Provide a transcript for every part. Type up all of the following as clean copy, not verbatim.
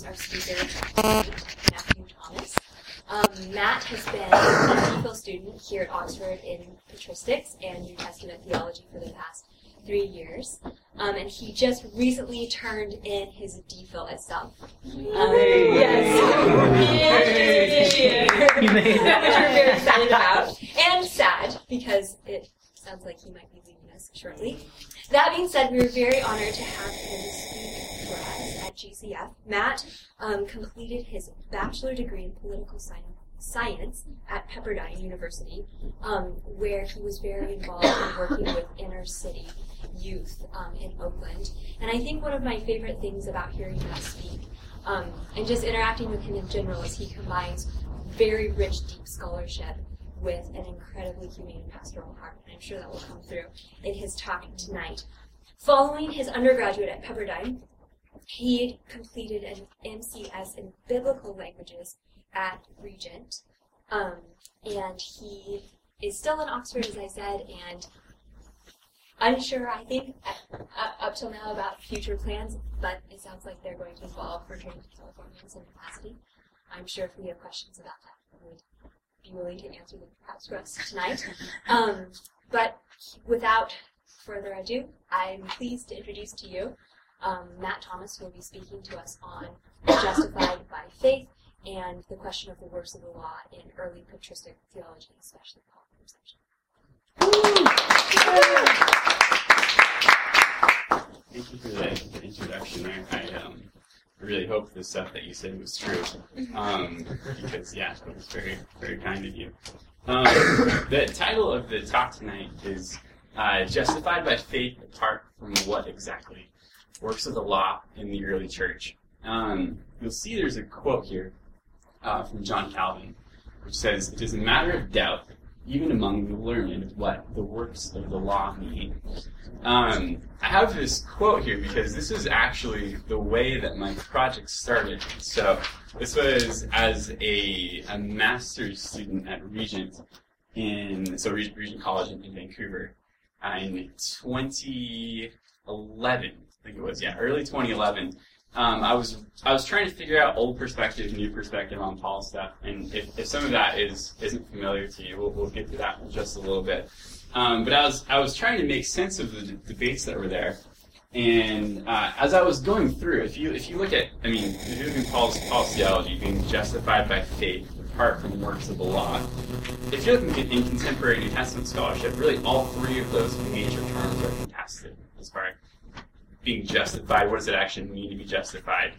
our speaker, Matthew Thomas. Matt has been a DPhil student here at Oxford in patristics and New Testament theology for the past 3 years. And he just recently turned in his DPhil itself. Yes. Which we're very excited about. And sad, because it sounds like he might be leaving us shortly. That being said, we were very honored to have him speak for us at GCF. Matt completed his bachelor degree in political science at Pepperdine University, where he was very involved in working with inner city youth in Oakland. And I think one of my favorite things about hearing Matt speak and just interacting with him in general is he combines very rich, deep scholarship with an incredibly humane pastoral heart. And I'm sure that will come through in his talk tonight. Following his undergraduate at Pepperdine, he completed an MCS in Biblical Languages at Regent. And he is still in Oxford, as I said, and unsure, I think, up till now about future plans, but it sounds like they're going to involve returning to California in some capacity. I'm sure if we have questions about that, we would be willing to answer them perhaps for us tonight. But without further ado, I'm pleased to introduce to you Matt Thomas, who will be speaking to us on justified by faith and the question of the works of the law in early patristic theology, especially Pauline perception. Thank you for the introduction. I really hope the stuff that you said was true, because, yeah, it was very, very kind of you. The title of the talk tonight is Justified by Faith Apart from What Exactly? Works of the Law in the Early Church. You'll see there's a quote here from John Calvin, which says, "It is a matter of doubt, even among the learned, what the works of the law mean." I have this quote here because this is actually the way that my project started. So this was as a master's student at Regent Regent College in Vancouver in 2011, I think it was, early 2011. I was trying to figure out old perspective, new perspective on Paul's stuff, and if some of that isn't familiar to you, we'll get to that in just a little bit. But I was trying to make sense of the debates that were there, and as I was going through, if you look at, if you look at Paul's theology, being justified by faith apart from works of the law, if you look in contemporary New Testament scholarship, really all three of those major terms are contested as far as being justified. What does it actually mean to be justified?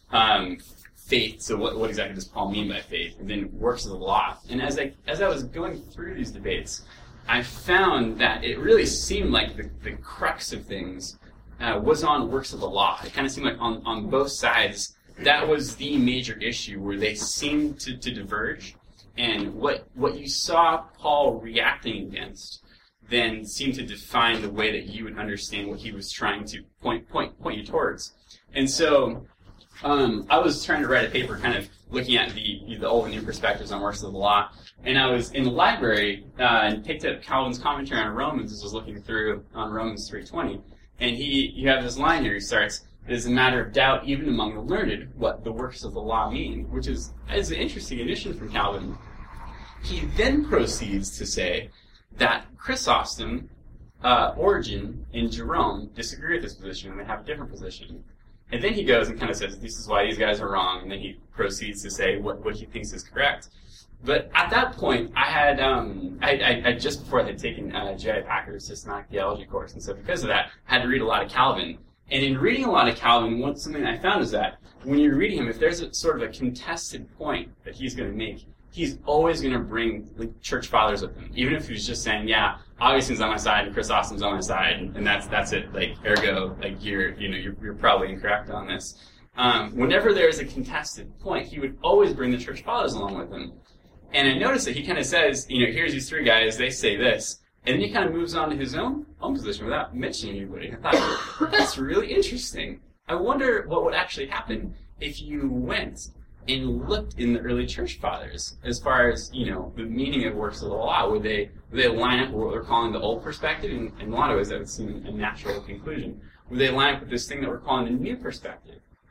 Faith. So what exactly does Paul mean by faith? And then works of the law. And as I was going through these debates, I found that it really seemed like the crux of things was on works of the law. It kind of seemed like on both sides that was the major issue where they seemed to diverge. And what you saw Paul reacting against then seemed to define the way that you would understand what he was trying to point you towards. And so I was trying to write a paper kind of looking at the old and new perspectives on works of the law. And I was in the library and picked up Calvin's commentary on Romans as I was looking through on Romans 3:20. And you have this line here. He starts, "It is a matter of doubt even among the learned what the works of the law mean," which is an interesting addition from Calvin. He then proceeds to say that Chrysostom, Origen, and Jerome disagree with this position, and they have a different position. And then he goes and kind of says, this is why these guys are wrong, and then he proceeds to say what he thinks is correct. But at that point, I had, just before I had taken J.I. Packer's systematic theology course, and so because of that, I had to read a lot of Calvin. And in reading a lot of Calvin, something I found is that when you're reading him, if there's a sort of a contested point that he's going to make, he's always going to bring church fathers with him, even if he's just saying, "Yeah, Augustine's on my side and Chrysostom's on my side, and that's it. Ergo, you're probably incorrect on this." Whenever there's a contested point, he would always bring the church fathers along with him. And I noticed that he kind of says, here's these three guys, they say this, and then he kind of moves on to his own position without mentioning anybody. I thought, that's really interesting. I wonder what would actually happen if you went and looked in the early church fathers as far as, the meaning of works of the law. Would they line up with what we're calling the old perspective? In a lot of ways, that would seem a natural conclusion. Would they line up with this thing that we're calling the new perspective?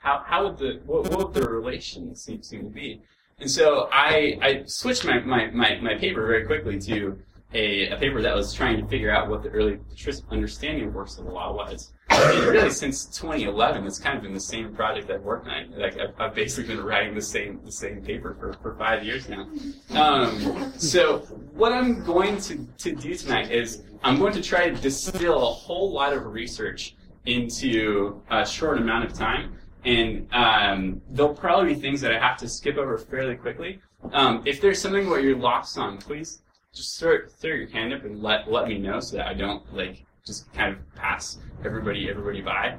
how would what would the relation seem to be? And so I switched my paper very quickly to a paper that was trying to figure out what the early patristic understanding of works of the law was. And really, since 2011, it's kind of been the same project I've worked on. Like I've basically been writing the same paper for 5 years now. So what I'm going to do tonight is I'm going to try to distill a whole lot of research into a short amount of time. And there'll probably be things that I have to skip over fairly quickly. If there's something where you're lost on, please just throw your hand up and let me know so that I don't just kind of pass everybody by.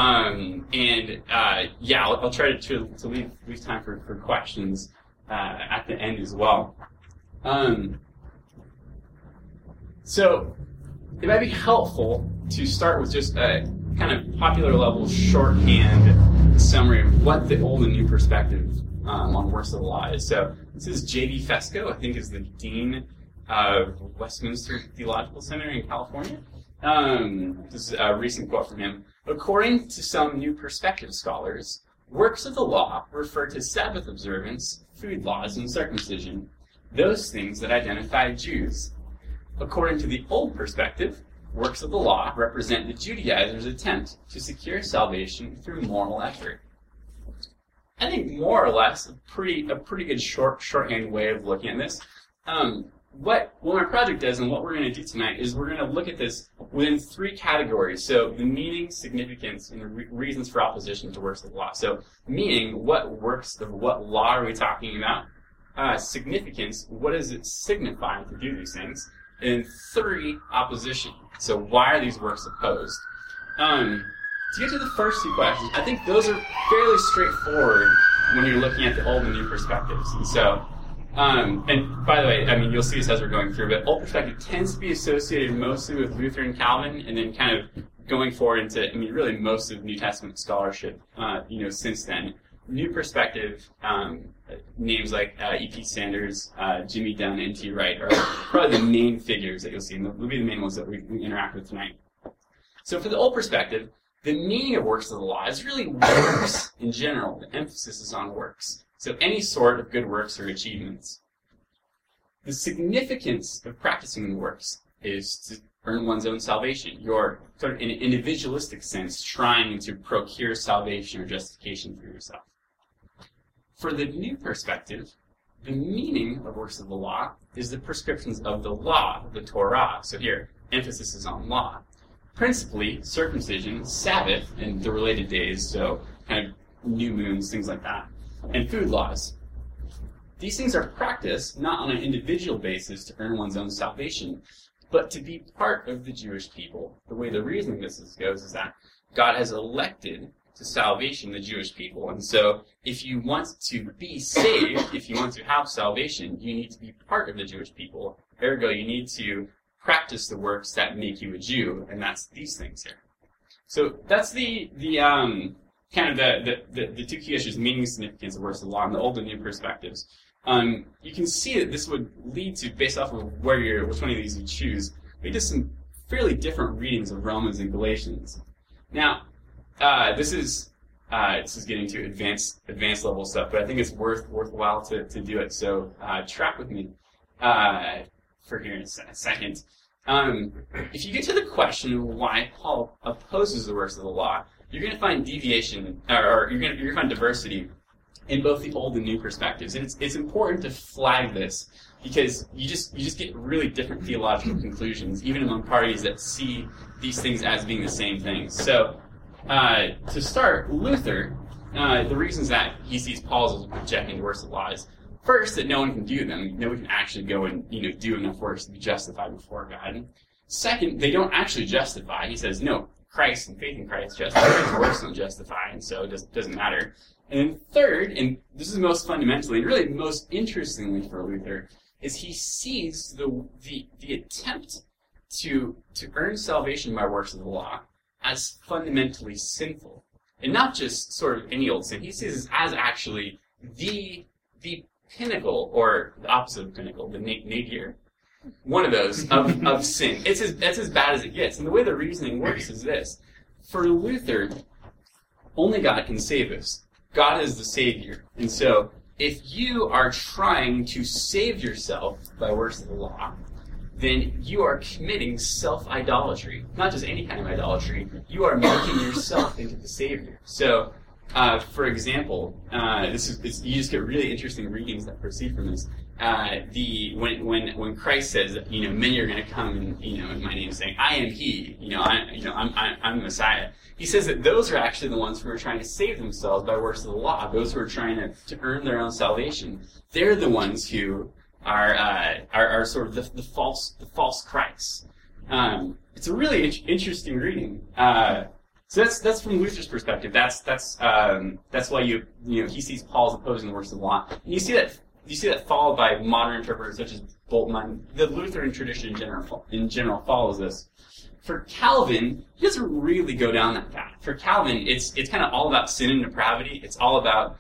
I'll try to leave time for questions at the end as well. So it might be helpful to start with just a kind of popular level shorthand summary of what the old and new perspective on works of the law is. So this is J.D. Fesko, I think is the dean of Westminster Theological Seminary in California. This is a recent quote from him. According to some new perspective scholars, works of the law refer to Sabbath observance, food laws, and circumcision, those things that identify Jews. According to the old perspective, works of the law represent the Judaizers' attempt to secure salvation through moral effort. I think more or less a pretty good shorthand way of looking at this. What my project does and what we're going to do tonight is we're going to look at this within 3 categories. So the meaning, significance, and reasons for opposition to works of the law. So meaning, what works of what law are we talking about? Significance, what does it signify to do these things? And 3, opposition. So why are these works opposed? To get to the first 2 questions, I think those are fairly straightforward when you're looking at the old and new perspectives. And so, and by the way, I mean, you'll see this as we're going through, but old perspective tends to be associated mostly with Luther and Calvin, and then kind of going forward into, I mean, really most of New Testament scholarship, since then. New perspective, names like E.P. Sanders, Jimmy Dunn, and N.T. Wright are probably the main figures that you'll see, and they'll be the main ones that we interact with tonight. So for the old perspective, the meaning of works of the law is really works in general. The emphasis is on works. So any sort of good works or achievements. The significance of practicing the works is to earn one's own salvation. You're sort of, in an individualistic sense, trying to procure salvation or justification for yourself. For the new perspective, the meaning of works of the law is the prescriptions of the law, the Torah. So here, emphasis is on law. Principally, circumcision, Sabbath, and the related days, so kind of new moons, things like that, and food laws. These things are practiced not on an individual basis to earn one's own salvation, but to be part of the Jewish people. The way the reasoning this goes is that God has elected to salvation the Jewish people, and so if you want to be saved, if you want to have salvation, you need to be part of the Jewish people. Ergo, you need to practice the works that make you a Jew, and that's these things here. So that's the kind of the 2 key issues: meaning, significance of works of the law, and the old and new perspectives. You can see that this would lead to, based off of which one of these you choose, lead to some fairly different readings of Romans and Galatians. Now, this is getting to advanced level stuff, but I think it's worthwhile to do it. So track with me for here in a second. If you get to the question of why Paul opposes the works of the law, you're going to find deviation, or you're going to find diversity in both the old and new perspectives. And it's important to flag this because you just get really different theological conclusions, even among parties that see these things as being the same things. So, to start, Luther, the reasons that he sees Paul as rejecting the works of the law is, first, that no one can do them. No one can actually go and do enough works to be justified before God. Second, they don't actually justify. He says, no, Christ and faith in Christ justifies. Works don't justify, and so it doesn't matter. And then third, and this is most fundamentally, and really most interestingly for Luther, is he sees the attempt to earn salvation by works of the law as fundamentally sinful. And not just sort of any old sin. He sees it as actually the pinnacle, or the opposite of pinnacle, the nadir, one of those, of sin. That's as bad as it gets. And the way the reasoning works is this. For Luther, only God can save us. God is the Savior. And so, if you are trying to save yourself by works of the law, then you are committing self-idolatry. Not just any kind of idolatry. You are making yourself into the Savior. So, for example, you just get really interesting readings that proceed from this. When Christ says, many are going to come in my name, saying, "I am He," I'm the Messiah. He says that those are actually the ones who are trying to save themselves by works of the law. Those who are trying to earn their own salvation. They're the ones who are sort of the false Christs. It's a really interesting reading. So that's from Luther's perspective. That's why he sees Paul as opposing the works of the law. And you see that followed by modern interpreters such as Bultmann. The Lutheran tradition in general follows this. For Calvin, he doesn't really go down that path. For Calvin, it's kind of all about sin and depravity. It's all about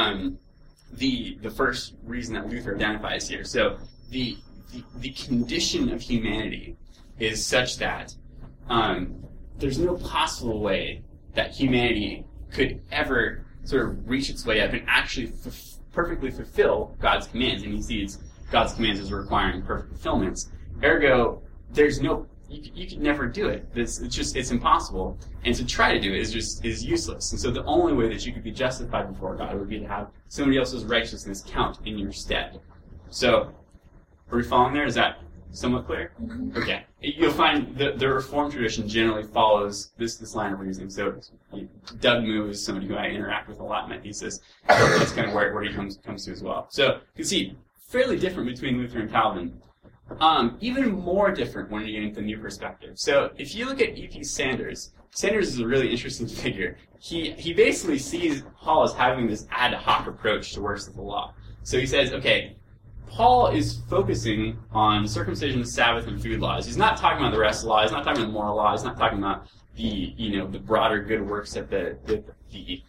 the first reason that Luther identifies here. So the condition of humanity is such that there's no possible way that humanity could ever sort of reach its way up and actually perfectly fulfill God's commands. And he sees God's commands as requiring perfect fulfillments. Ergo, you could never do it. It's impossible. And to try to do it is useless. And so the only way that you could be justified before God would be to have somebody else's righteousness count in your stead. So, are we following there? Is that somewhat clear? Mm-hmm. Okay. You'll find the Reformed tradition generally follows this line of reasoning. So, Doug Moo is somebody who I interact with a lot in my thesis. That's kind of where he comes to as well. So, you can see, fairly different between Luther and Calvin. Even more different when you get into the new perspective. So, if you look at E.P. Sanders is a really interesting figure. He basically sees Paul as having this ad hoc approach to works of the law. So he says, okay, Paul is focusing on circumcision, Sabbath, and food laws. He's not talking about the rest of the law. He's not talking about the moral law. He's not talking about the broader good works that the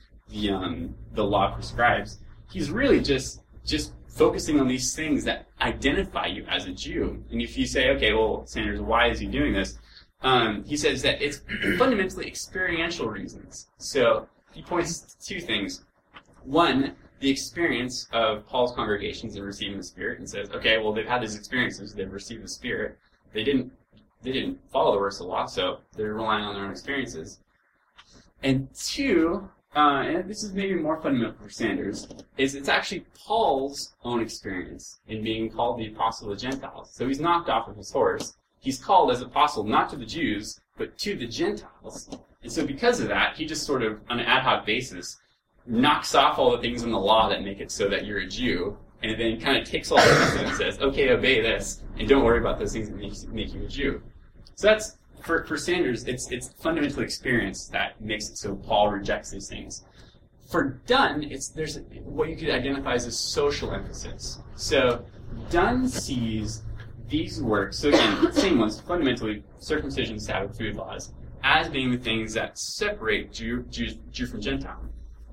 law prescribes. He's really just focusing on these things that identify you as a Jew. And if you say, okay, well, Sanders, why is he doing this? He says that it's fundamentally experiential reasons. So he points to two things. One, the experience of Paul's congregations in receiving the Spirit, and says, okay, well, they've had these experiences, they've received the Spirit, they didn't follow the works of the law, so they're relying on their own experiences. And two, and this is maybe more fundamental for Sanders, is it's actually Paul's own experience in being called the apostle of the Gentiles. So he's knocked off of his horse. He's called as apostle not to the Jews, but to the Gentiles. And so because of that, he just sort of, on an ad hoc basis, knocks off all the things in the law that make it so that you're a Jew, and then kind of takes all the rest and says, okay, obey this, and don't worry about those things that make you a Jew. So that's, for Sanders, it's fundamental experience that makes it so Paul rejects these things. For Dunn, there's what you could identify as a social emphasis. So Dunn sees these works, so again, same ones, fundamentally circumcision, Sabbath, food laws, as being the things that separate Jew from Gentile.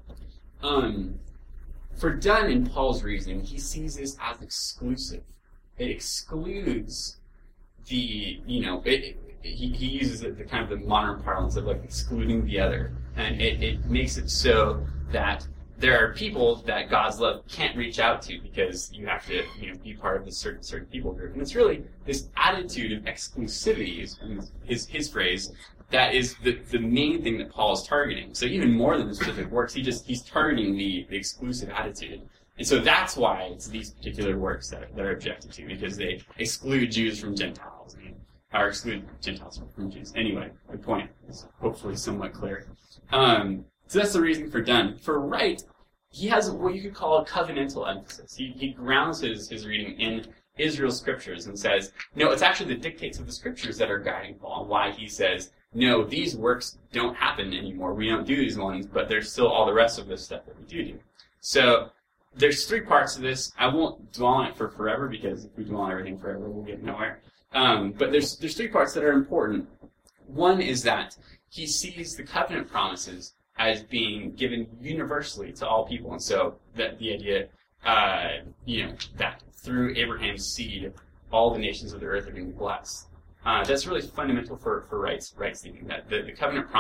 For Dunn, in Paul's reasoning, he sees this as exclusive. It excludes he uses the kind of the modern parlance of like excluding the other, and it makes it so that there are people that God's love can't reach out to because you have to be part of this certain people group, and it's really this attitude of exclusivity is his phrase. That is the main thing that Paul is targeting. So even more than the specific works, he's targeting the exclusive attitude. And so that's why it's these particular works that are objected to, because they exclude Jews from Gentiles, or exclude Gentiles from Jews. Anyway, the point is hopefully somewhat clear. So that's the reason for Dunn. For Wright, he has what you could call a covenantal emphasis. He grounds his reading in Israel's scriptures and says, no, it's actually the dictates of the scriptures that are guiding Paul, and why he says, no, these works don't happen anymore. We don't do these ones, but there's still all the rest of this stuff that we do. So there's three parts to this. I won't dwell on it for forever, because if we dwell on everything forever, we'll get nowhere. But there's three parts that are important. One is that he sees the covenant promises as being given universally to all people, and so that the idea, that through Abraham's seed, all the nations of the earth are being blessed. That's really fundamental for Wright's thinking, that the covenant promises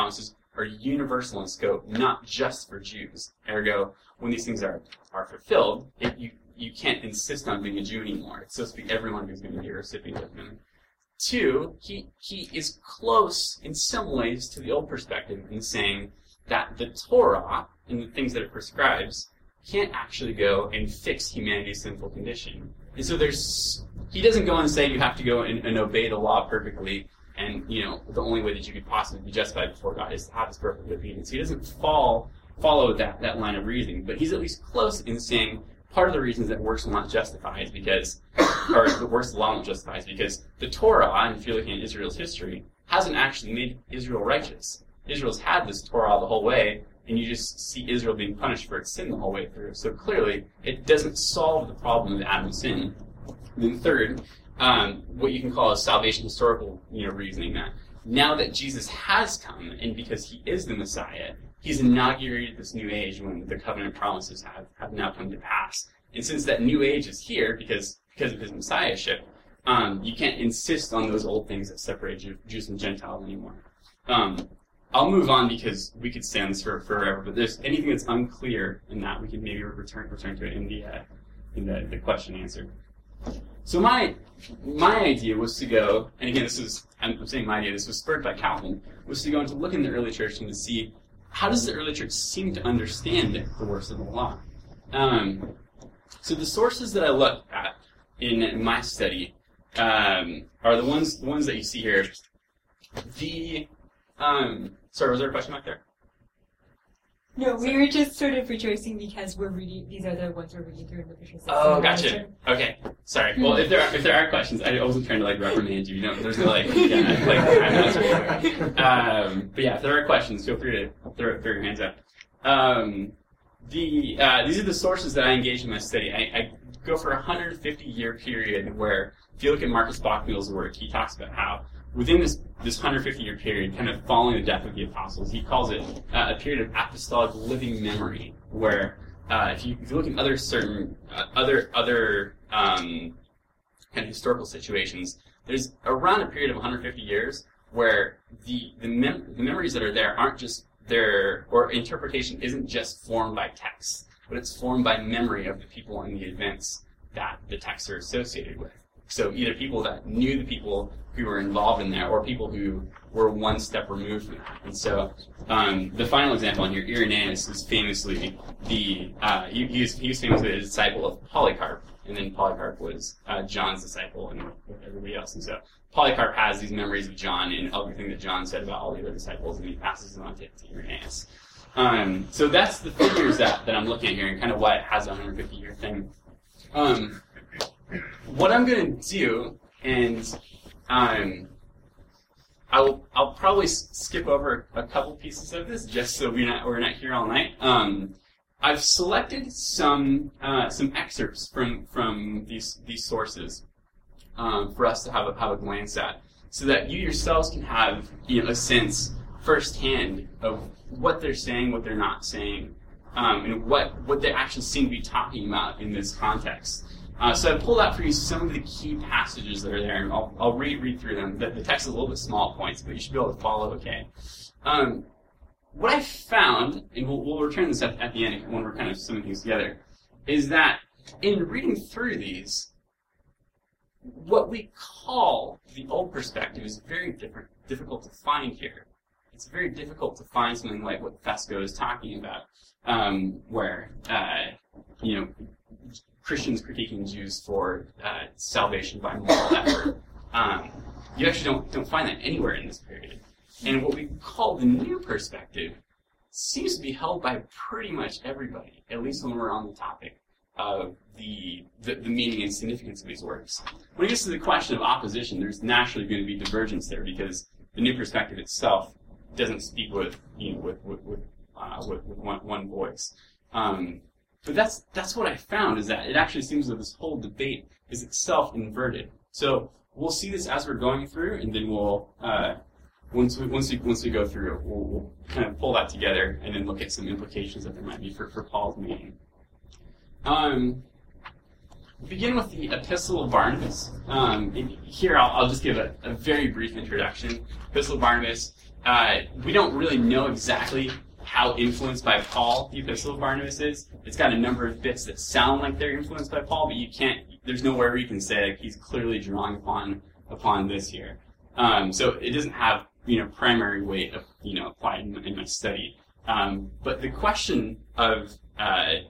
are universal in scope, not just for Jews. Ergo, when these things are fulfilled, you can't insist on being a Jew anymore. It's supposed to be everyone who's going to be a recipient of them. 2, he is close in some ways to the old perspective in saying that the Torah and the things that it prescribes can't actually go and fix humanity's sinful condition. And so he doesn't go and say you have to go and obey the law perfectly, and the only way that you could possibly be justified before God is to have this perfect obedience. He doesn't follow that line of reasoning, but he's at least close in saying part of the reasons that works will not justify is because, or the works of the law won't justify is because the Torah, and if you're looking at Israel's history, hasn't actually made Israel righteous. Israel's had this Torah the whole way, and you just see Israel being punished for its sin the whole way through. So clearly, it doesn't solve the problem of Adam's sin. And then third, what you can call a salvation historical reasoning, that now that Jesus has come, and because he is the Messiah, he's inaugurated this new age when the covenant promises have now come to pass. And since that new age is here because of his messiahship, you can't insist on those old things that separate Jews and Gentiles anymore. I'll move on because we could stay on this for forever, but there's anything that's unclear in that, we can maybe return to it in the question answer. So my idea was to go, and again, I'm saying my idea, this was spurred by Calvin, was to go and to look in the early church and to see how does the early church seem to understand the works of the law. So the sources that I looked at in my study are the ones that you see here. Sorry, was there a question back there? No, we were just sort of rejoicing because we're reading. These are the ones we're reading through in the visual system. Oh, gotcha. Okay, sorry. Well, if there are questions, I wasn't trying to reprimand you. There's no I'm not sure. But yeah, if there are questions, feel free to throw your hands up. These are the sources that I engaged in my study. I go for a 150-year period where, if you look at Marcus Bockmuel's work, he talks about how within this 150-year period, kind of following the death of the apostles, he calls it a period of apostolic living memory, where if you look at other kind of historical situations, there's around a period of 150 years where the memories that are there aren't just there, or interpretation isn't just formed by text, but it's formed by memory of the people and the events that the texts are associated with. So either people that knew the people who were involved in that, or people who were one step removed from that. And so the final example on here, Irenaeus, is famously he was famously a disciple of Polycarp, and then Polycarp was John's disciple and with everybody else. And so Polycarp has these memories of John and everything that John said about all the other disciples, and he passes them on to Irenaeus. So that's the figures that I'm looking at here, and kind of why it has a 150-year thing. What I'm going to do, and I'll probably skip over a couple pieces of this just so we're not here all night. I've selected some excerpts from these sources for us to have a glance at, so that you yourselves can have a sense firsthand of what they're saying, what they're not saying, and what they actually seem to be talking about in this context. So I pulled out for you some of the key passages that are there, and I'll read through them. The text is a little bit small at points, but you should be able to follow okay. What I found, and we'll return this at the end when we're kind of summing things together, is that in reading through these, what we call the old perspective is very difficult to find here. It's very difficult to find something like what Fesco is talking about, where Christians critiquing Jews for salvation by moral effort. You actually don't find that anywhere in this period. And what we call the new perspective seems to be held by pretty much everybody, at least when we're on the topic of the meaning and significance of these works. When it gets to the question of opposition, there's naturally going to be divergence there, because the new perspective itself doesn't speak with one voice. But that's what I found, is that it actually seems that this whole debate is itself inverted. So we'll see this as we're going through, and then we'll once we go through it, we'll kind of pull that together and then look at some implications that there might be for Paul's meaning. begin with the Epistle of Barnabas. Here, I'll just give a very brief introduction. Epistle of Barnabas, we don't really know exactly how influenced by Paul the Epistle of Barnabas is. It's got a number of bits that sound like they're influenced by Paul, but there's nowhere where you can say, like, he's clearly drawing upon this here. So it doesn't have, primary weight of, applied in my study. But the question of, I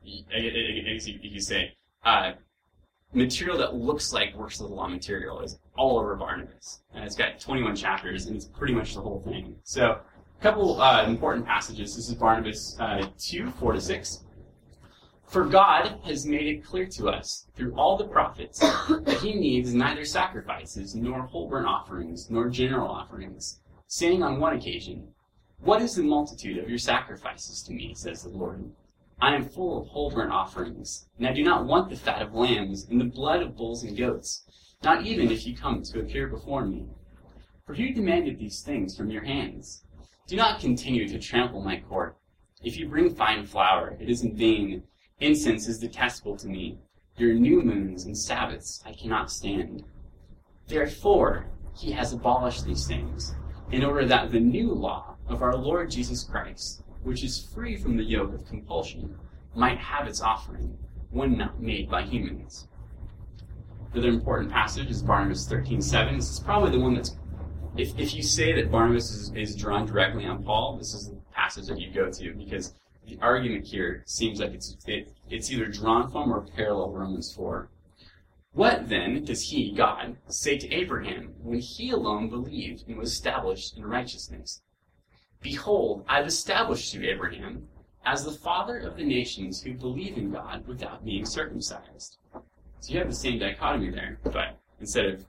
guess you could say, material that looks like works of the law material is all over Barnabas. It's got 21 chapters, and it's pretty much the whole thing. So a couple important passages. This is Barnabas 2, 4-6. For God has made it clear to us through all the prophets that he needs neither sacrifices, nor whole burnt offerings, nor general offerings, saying on one occasion, "What is the multitude of your sacrifices to me, says the Lord? I am full of whole burnt offerings, and I do not want the fat of lambs and the blood of bulls and goats, not even if you come to appear before me. For who demanded these things from your hands? Do not continue to trample my court. If you bring fine flour, it is in vain. Incense is detestable to me. Your new moons and Sabbaths I cannot stand. Therefore, he has abolished these things, in order that the new law of our Lord Jesus Christ, which is free from the yoke of compulsion, might have its offering, when not made by humans." Another important passage is Barnabas 13:7. This is probably the one that's, if you say that Barnabas is drawn directly on Paul, this is the passage that you go to, because the argument here seems like it's either drawn from or parallel Romans 4. What then does he, God, say to Abraham when he alone believed and was established in righteousness? Behold, I've established you, Abraham, as the father of the nations who believe in God without being circumcised. So you have the same dichotomy there, but instead of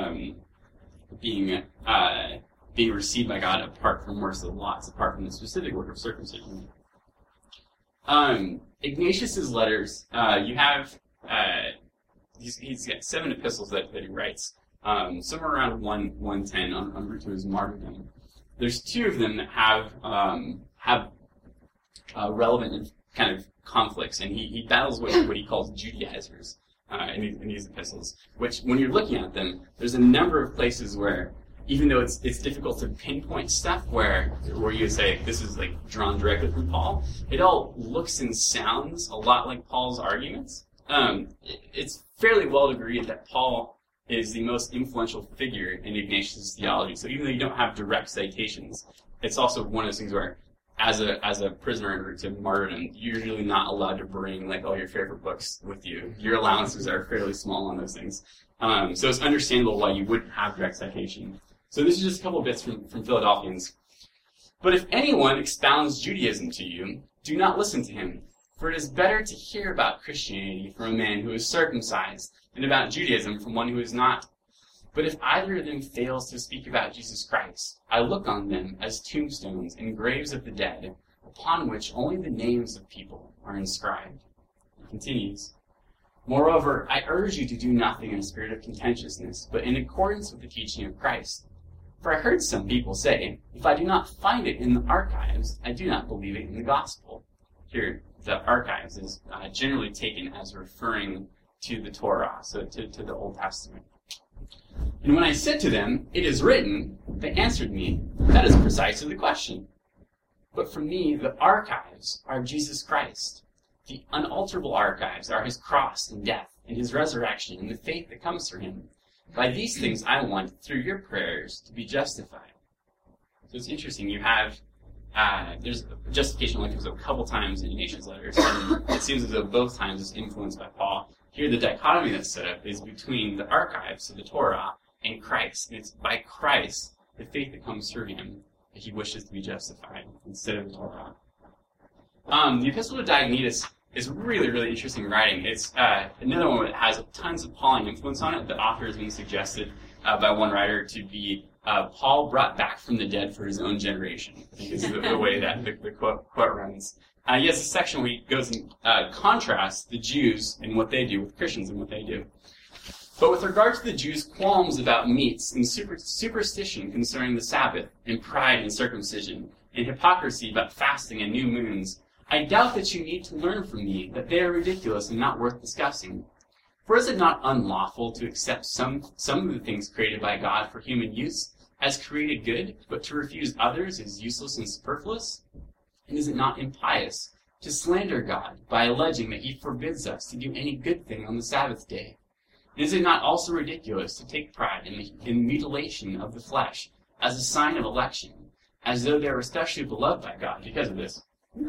being received by God apart from works of the law, it's apart from the specific work of circumcision. Ignatius's letters, you have, he's got 7 epistles that he writes, somewhere around 110 en route to his martyrdom. There's 2 of them that have relevant kind of conflicts, and he battles with what he calls Judaizers in these epistles, which, when you're looking at them, there's a number of places where, even though it's difficult to pinpoint stuff where you say this is like drawn directly from Paul, it all looks and sounds a lot like Paul's arguments. It's fairly well agreed that Paul is the most influential figure in Ignatius' theology. So even though you don't have direct citations, it's also one of those things where, as a prisoner en route to martyrdom, you're usually not allowed to bring like all your favorite books with you. Your allowances are fairly small on those things. So it's understandable why you wouldn't have direct citation. So this is just a couple of bits from Philadelphians. But if anyone expounds Judaism to you, do not listen to him, for it is better to hear about Christianity from a man who is circumcised than about Judaism from one who is not. But if either of them fails to speak about Jesus Christ, I look on them as tombstones and graves of the dead, upon which only the names of people are inscribed. It continues. Moreover, I urge you to do nothing in a spirit of contentiousness, but in accordance with the teaching of Christ. For I heard some people say, if I do not find it in the archives, I do not believe it in the gospel. Here, the archives is generally taken as referring to the Torah, so to the Old Testament. And when I said to them, it is written, they answered me, that is precisely the question. But for me, the archives are Jesus Christ. The unalterable archives are his cross and death, and his resurrection, and the faith that comes through him. By these things I want, through your prayers, to be justified. So it's interesting, you have, there's justification only comes up a couple times in Ignatius' letters, and it seems as though both times it's influenced by Paul. Here the dichotomy that's set up is between the archives of the Torah and Christ. And it's by Christ, the faith that comes through him, that he wishes to be justified instead of the Torah. The Epistle of Diognetus is really, really interesting writing. It's another one that has tons of Pauline influence on it. The author is being suggested by one writer to be Paul brought back from the dead for his own generation. I think is the way that the quote runs. He has a section where he goes and contrasts the Jews and what they do with Christians and what they do. But with regard to the Jews' qualms about meats and superstition concerning the Sabbath, and pride in circumcision, and hypocrisy about fasting and new moons, I doubt that you need to learn from me that they are ridiculous and not worth discussing. For is it not unlawful to accept some of the things created by God for human use as created good, but to refuse others as useless and superfluous? And is it not impious to slander God by alleging that he forbids us to do any good thing on the Sabbath day? And is it not also ridiculous to take pride in the mutilation of the flesh as a sign of election, as though they were especially beloved by God because of this?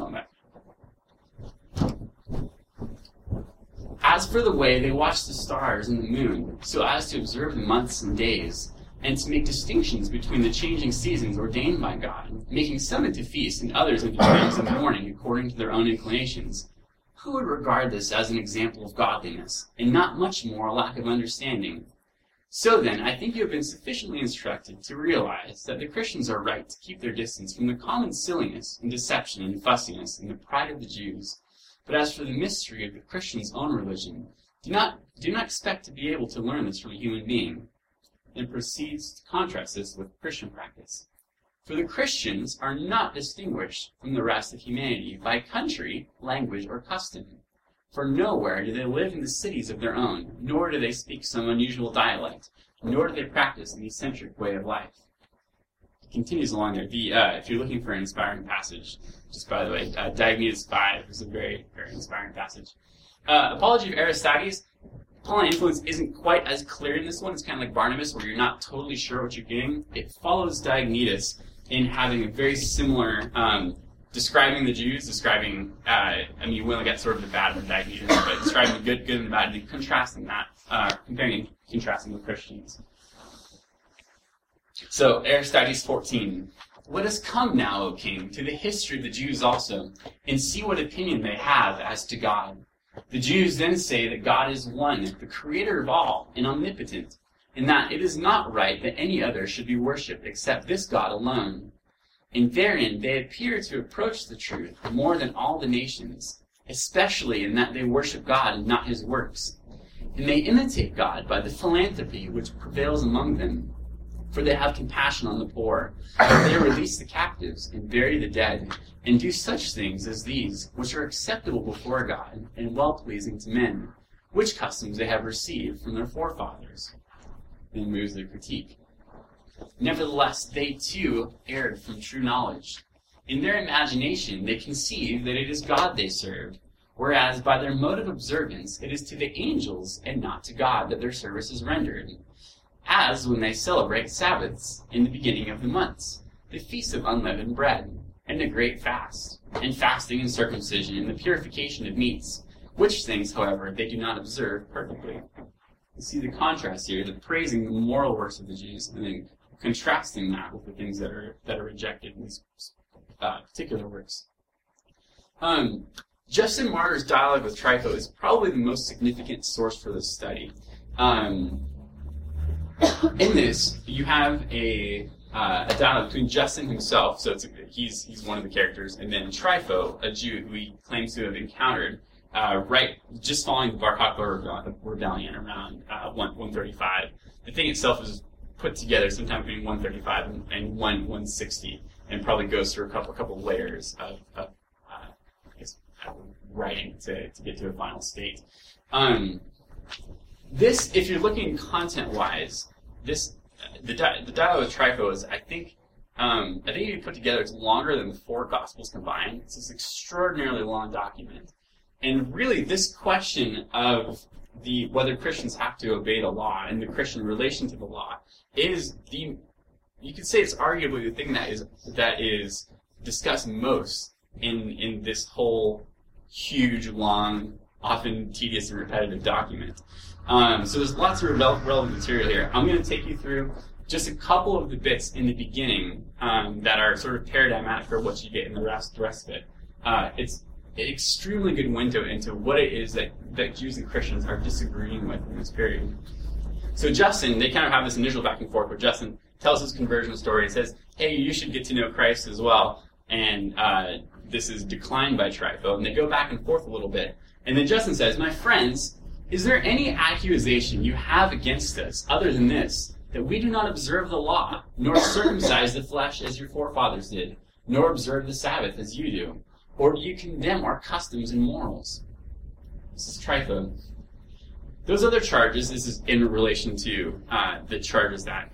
As for the way they watch the stars and the moon, so as to observe the months and days, and to make distinctions between the changing seasons ordained by God, making some into feasts and others into times of mourning according to their own inclinations, who would regard this as an example of godliness, and not much more a lack of understanding? So then, I think you have been sufficiently instructed to realize that the Christians are right to keep their distance from the common silliness and deception and fussiness and the pride of the Jews. But as for the mystery of the Christian's own religion, do not expect to be able to learn this from a human being. Then proceeds to contrast this with Christian practice. For the Christians are not distinguished from the rest of humanity by country, language, or custom. For nowhere do they live in the cities of their own, nor do they speak some unusual dialect, nor do they practice an eccentric way of life. It continues along there. If you're looking for an inspiring passage, just by the way, Diognetus 5 is a very, very inspiring passage. Apology of Aristides. Pauline influence isn't quite as clear in this one. It's kind of like Barnabas, where you're not totally sure what you're getting. It follows Diognetus in having a very similar, describing the Jews, we only got sort of the bad with Diognetus, but describing the good and the bad, and contrasting that, comparing and contrasting with Christians. So, Aristides 14. Let us come now, O king, to the history of the Jews also, and see what opinion they have as to God. The Jews then say that God is one, the creator of all, and omnipotent, and that it is not right that any other should be worshipped except this God alone. And therein they appear to approach the truth more than all the nations, especially in that they worship God and not his works. And they imitate God by the philanthropy which prevails among them. For they have compassion on the poor, they release the captives, and bury the dead, and do such things as these, which are acceptable before God, and well-pleasing to men, which customs they have received from their forefathers. Then moves their critique. Nevertheless, they too erred from true knowledge. In their imagination they conceive that it is God they serve, whereas by their mode of observance it is to the angels and not to God that their service is rendered. As when they celebrate Sabbaths in the beginning of the months, the feast of unleavened bread, and the great fast, and fasting and circumcision, and the purification of meats, which things, however, they do not observe perfectly. You see the contrast here, the praising the moral works of the Jews, and then contrasting that with the things that are rejected in these particular works. Justin Martyr's dialogue with Trypho is probably the most significant source for this study. In this, you have a dialogue between Justin himself, so he's one of the characters, and then Trypho, a Jew who he claims to have encountered just following the Bar Kokhba rebellion around 135. The thing itself is put together sometime between 135 and 160, and probably goes through a couple layers of writing to get to a final state. This, if you're looking content-wise, the dialogue with Trypho is, I think if you put together, it's longer than the 4 Gospels combined. It's this extraordinarily long document. And really, this question of whether Christians have to obey the law and the Christian relation to the law is you could say it's arguably the thing that is discussed most in this whole huge, long, often tedious and repetitive document. So there's lots of relevant material here. I'm going to take you through just a couple of the bits in the beginning that are sort of paradigmatic for what you get in the rest of it. It's an extremely good window into what it is that Jews and Christians are disagreeing with in this period. So Justin, they kind of have this initial back and forth where Justin tells his conversion story and says, hey, you should get to know Christ as well. And this is declined by Trypho, and they go back and forth a little bit. And then Justin says, my friends, is there any accusation you have against us other than this, that we do not observe the law, nor circumcise the flesh as your forefathers did, nor observe the Sabbath as you do? Or do you condemn our customs and morals? This is Trypho. Those other charges, this is in relation to the charges that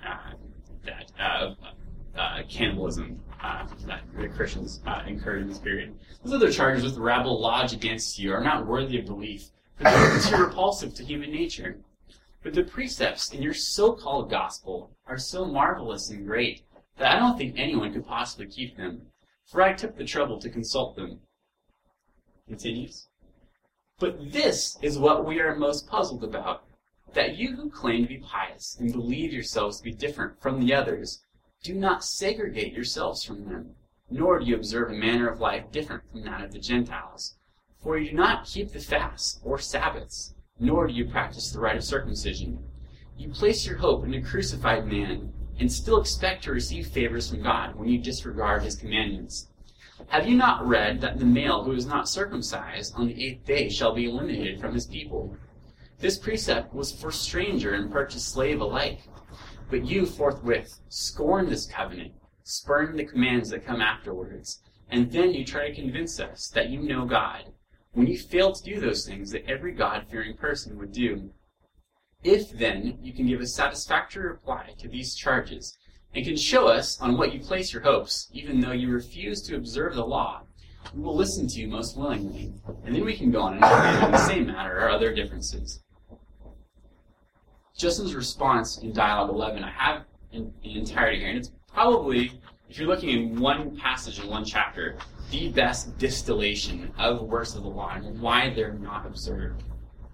cannibalism that the Christians incurred in this period. Those other charges which the rabble lodge against you are not worthy of belief, for they are too repulsive to human nature. But the precepts in your so-called gospel are so marvelous and great that I don't think anyone could possibly keep them, for I took the trouble to consult them. Continues. But this is what we are most puzzled about, that you who claim to be pious and believe yourselves to be different from the others, do not segregate yourselves from them, nor do you observe a manner of life different from that of the Gentiles. For you do not keep the fasts or Sabbaths, nor do you practice the rite of circumcision. You place your hope in a crucified man, and still expect to receive favors from God when you disregard his commandments. Have you not read that the male who is not circumcised on the 8th day shall be eliminated from his people? This precept was for stranger and purchased slave alike. But you forthwith scorn this covenant, spurn the commands that come afterwards, and then you try to convince us that you know God, when you fail to do those things that every God-fearing person would do. If, then, you can give a satisfactory reply to these charges, and can show us on what you place your hopes, even though you refuse to observe the law, we will listen to you most willingly, and then we can go on and examine the same matter or other differences. Justin's response in Dialogue 11, I have in entirety here, and it's probably, if you're looking in one passage in one chapter, the best distillation of the works of the law and why they're not observed.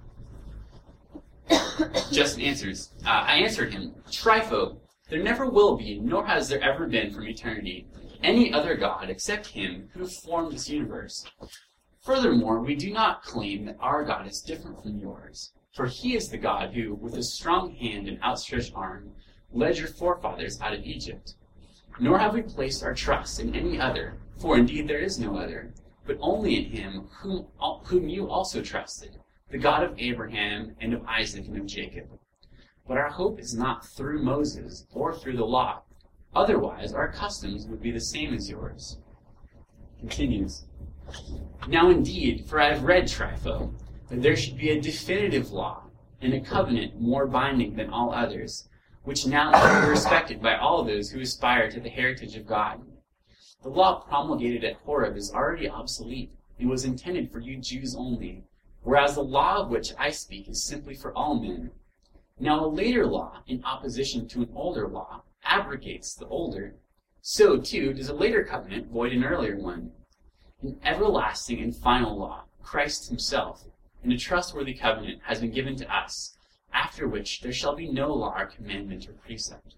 Justin answers, I answered him, Trypho, there never will be, nor has there ever been from eternity, any other God except him who formed this universe. Furthermore, we do not claim that our God is different from yours, for he is the God who, with a strong hand and outstretched arm, led your forefathers out of Egypt. Nor have we placed our trust in any other, for indeed there is no other, but only in him whom you also trusted, the God of Abraham and of Isaac and of Jacob. But our hope is not through Moses or through the law. Otherwise, our customs would be the same as yours. Continues. Now indeed, for I have read, Trypho, that there should be a definitive law and a covenant more binding than all others, which now should be respected by all those who aspire to the heritage of God. The law promulgated at Horeb is already obsolete and was intended for you Jews only, whereas the law of which I speak is simply for all men. Now a later law, in opposition to an older law, abrogates the older. So, too, does a later covenant void an earlier one. An everlasting and final law, Christ himself, and a trustworthy covenant has been given to us, after which there shall be no law or commandment or precept.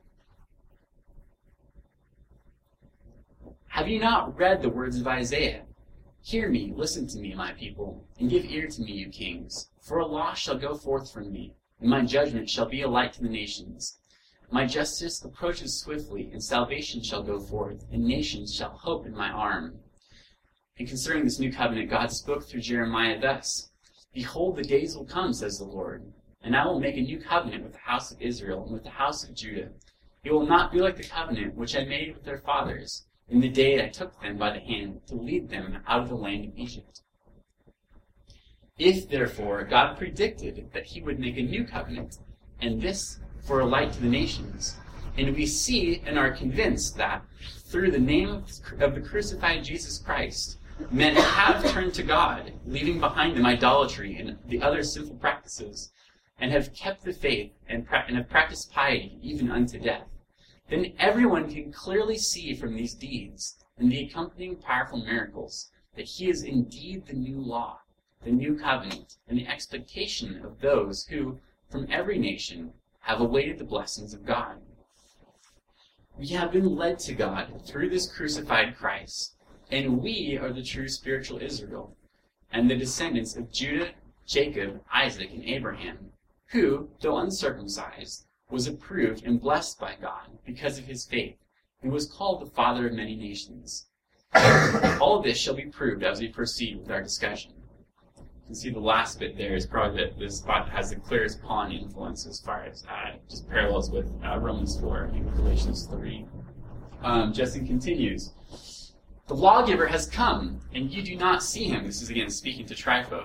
Have you not read the words of Isaiah? Hear me, listen to me, my people, and give ear to me, you kings, for a law shall go forth from me, and my judgment shall be a light to the nations. My justice approaches swiftly, and salvation shall go forth, and nations shall hope in my arm. And concerning this new covenant, God spoke through Jeremiah thus, Behold, the days will come, says the Lord, and I will make a new covenant with the house of Israel and with the house of Judah. It will not be like the covenant which I made with their fathers in the day I took them by the hand to lead them out of the land of Egypt. If, therefore, God predicted that he would make a new covenant, and this for a light to the nations, and we see and are convinced that through the name of the crucified Jesus Christ, men have turned to God, leaving behind them idolatry and the other sinful practices, and have kept the faith and have practiced piety even unto death, then everyone can clearly see from these deeds and the accompanying powerful miracles that he is indeed the new law, the new covenant, and the expectation of those who, from every nation, have awaited the blessings of God. We have been led to God through this crucified Christ, and we are the true spiritual Israel, and the descendants of Judah, Jacob, Isaac, and Abraham, who, though uncircumcised, was approved and blessed by God because of his faith, and was called the father of many nations. All this shall be proved as we proceed with our discussion. You can see the last bit there is probably that this spot has the clearest pawn influence as far as just parallels with Romans 4 and Galatians 3. Justin continues, The lawgiver has come, and you do not see him. This is again speaking to Trypho.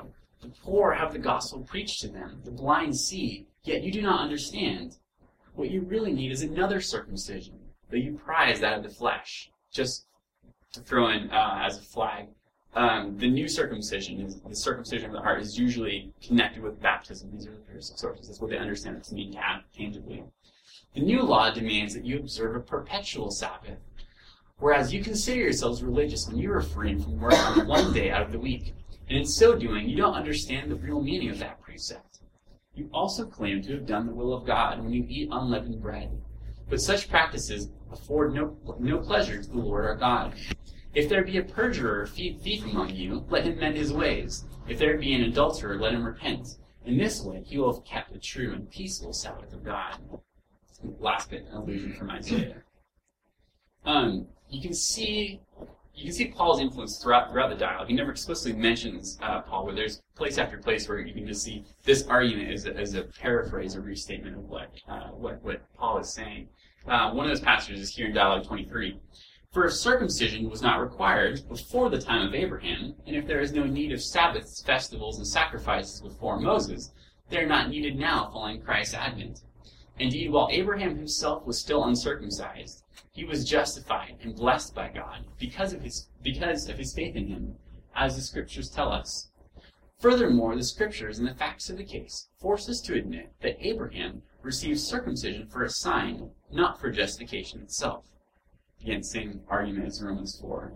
The poor have the gospel preached to them. The blind see, yet you do not understand. What you really need is another circumcision, though you prize that of the flesh. Just to throw in as a flag, the new circumcision, the circumcision of the heart, is usually connected with baptism. These are the sources. That's what they understand it to mean tangibly. The new law demands that you observe a perpetual Sabbath, whereas you consider yourselves religious when you refrain from work on one day out of the week. And in so doing, you don't understand the real meaning of that precept. You also claim to have done the will of God when you eat unleavened bread. But such practices afford no pleasure to the Lord our God. If there be a perjurer or thief among you, let him mend his ways. If there be an adulterer, let him repent. In this way, he will have kept the true and peaceful Sabbath of God. Last bit, an allusion from Isaiah. You can see Paul's influence throughout the dialogue. He never explicitly mentions Paul, but there's place after place where you can just see this argument as a paraphrase or restatement of what Paul is saying. One of those passages is here in Dialogue 23. For if circumcision was not required before the time of Abraham, and if there is no need of Sabbaths, festivals, and sacrifices before Moses, they are not needed now following Christ's advent. Indeed, while Abraham himself was still uncircumcised, he was justified and blessed by God because of his faith in him, as the Scriptures tell us. Furthermore, the Scriptures and the facts of the case force us to admit that Abraham received circumcision for a sign, not for justification itself. Again, same argument as Romans 4.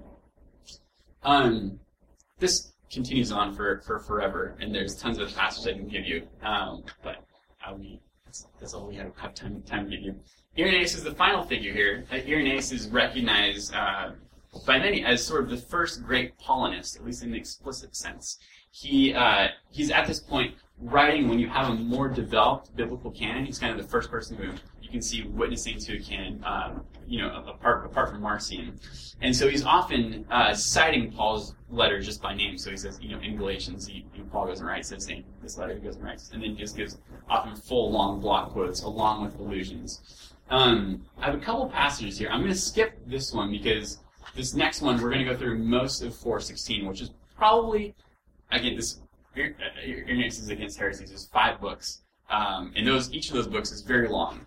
This continues on for forever, and there's tons of passages I can give you, but that's all we have time to give you. Irenaeus is the final figure here. Irenaeus is recognized by many as sort of the first great Paulinist, at least in the explicit sense. He's at this point writing when you have a more developed biblical canon. He's kind of the first person who you can see witnessing to a canon, apart from Marcion. And so he's often citing Paul's letters just by name. So he says, in Galatians, Paul goes and writes this thing, this letter, he goes and writes, and then he just gives often full, long block quotes along with allusions. I have a couple passages here. I'm going to skip this one because this next one we're going to go through most of 4:16, which is probably, again, this Irenaeus is Against Heresies. There's 5 books, and each of those books is very long.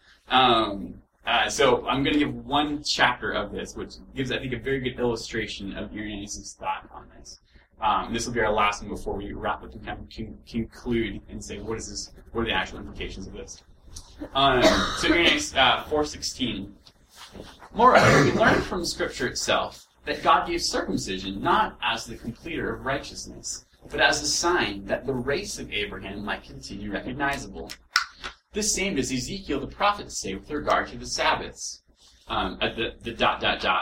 So I'm going to give one chapter of this, which gives, I think, a very good illustration of Irenaeus' thought on this. This will be our last one before we wrap up and kind of conclude and say, what are the actual implications of this? So Irenaeus 4:16. Moreover, we learn from Scripture itself that God gave circumcision not as the completer of righteousness, but as a sign that the race of Abraham might continue recognizable. This same does Ezekiel the prophet say with regard to the Sabbaths. The ...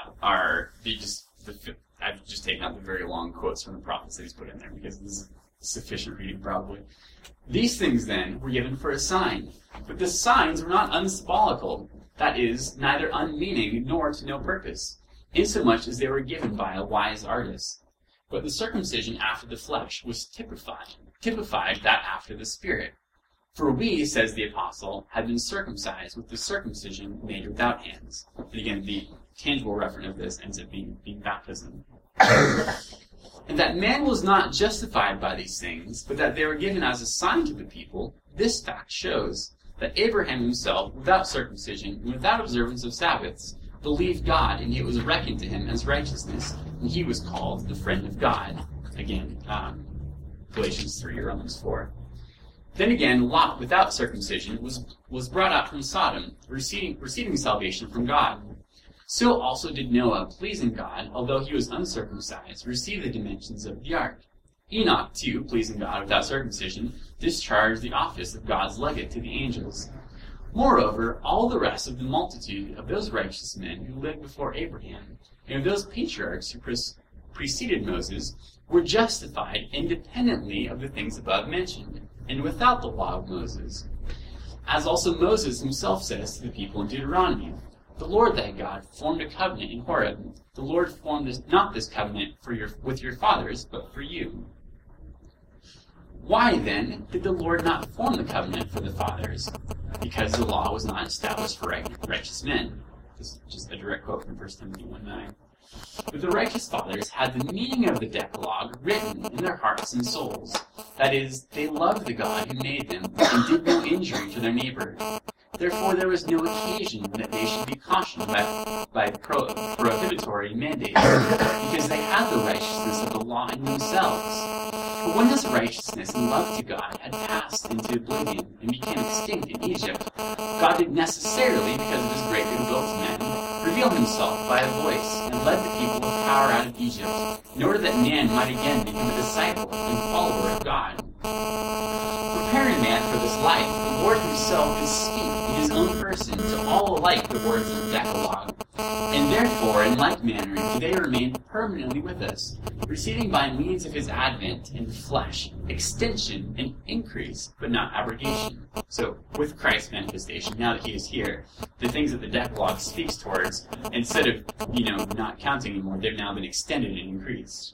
are I've just taken out the very long quotes from the prophets that he's put in there because this is sufficient reading probably. These things then were given for a sign, but the signs were not unsymbolical, that is, neither unmeaning nor to no purpose, insomuch as they were given by a wise artist. But the circumcision after the flesh was typified that after the Spirit. For we, says the apostle, have been circumcised with the circumcision made without hands. And again, the tangible reference of this ends up being baptism. And that man was not justified by these things, but that they were given as a sign to the people, this fact shows that Abraham himself, without circumcision and without observance of Sabbaths, believed God, and it was reckoned to him as righteousness, and he was called the friend of God. Again, Galatians 3 or Romans 4. Then again, Lot, without circumcision, was brought out from Sodom, receiving salvation from God. So also did Noah, pleasing God, although he was uncircumcised, receive the dimensions of the ark. Enoch, too, pleasing God without circumcision, discharged the office of God's legate to the angels. Moreover, all the rest of the multitude of those righteous men who lived before Abraham, and of those patriarchs who preceded Moses, were justified independently of the things above mentioned, and without the law of Moses. As also Moses himself says to the people in Deuteronomy, the Lord thy God formed a covenant in Horeb. The Lord formed not this covenant with your fathers, but for you. Why, then, did the Lord not form the covenant for the fathers? Because the law was not established for righteous men. This is just a direct quote from 1 Timothy 1:9. But the righteous fathers had the meaning of the Decalogue written in their hearts and souls. That is, they loved the God who made them and did no injury to their neighbor. Therefore, there was no occasion that they should be cautioned by prohibitory mandates, because they had the righteousness of the law in themselves. But when this righteousness and love to God had passed into oblivion and became extinct in Egypt, God did necessarily, because of his great goodwill to men, reveal himself by a voice and led the people with power out of Egypt, in order that man might again become a disciple and follower of God. Preparing man for this life, the Lord himself did speak in his own person to all alike the words of the Decalogue. And therefore, in like manner, do they remain permanently with us, receiving by means of his advent in the flesh extension and increase, but not abrogation. So, with Christ's manifestation, now that he is here, the things that the Decalogue speaks towards, instead of, not counting anymore, they've now been extended and increased.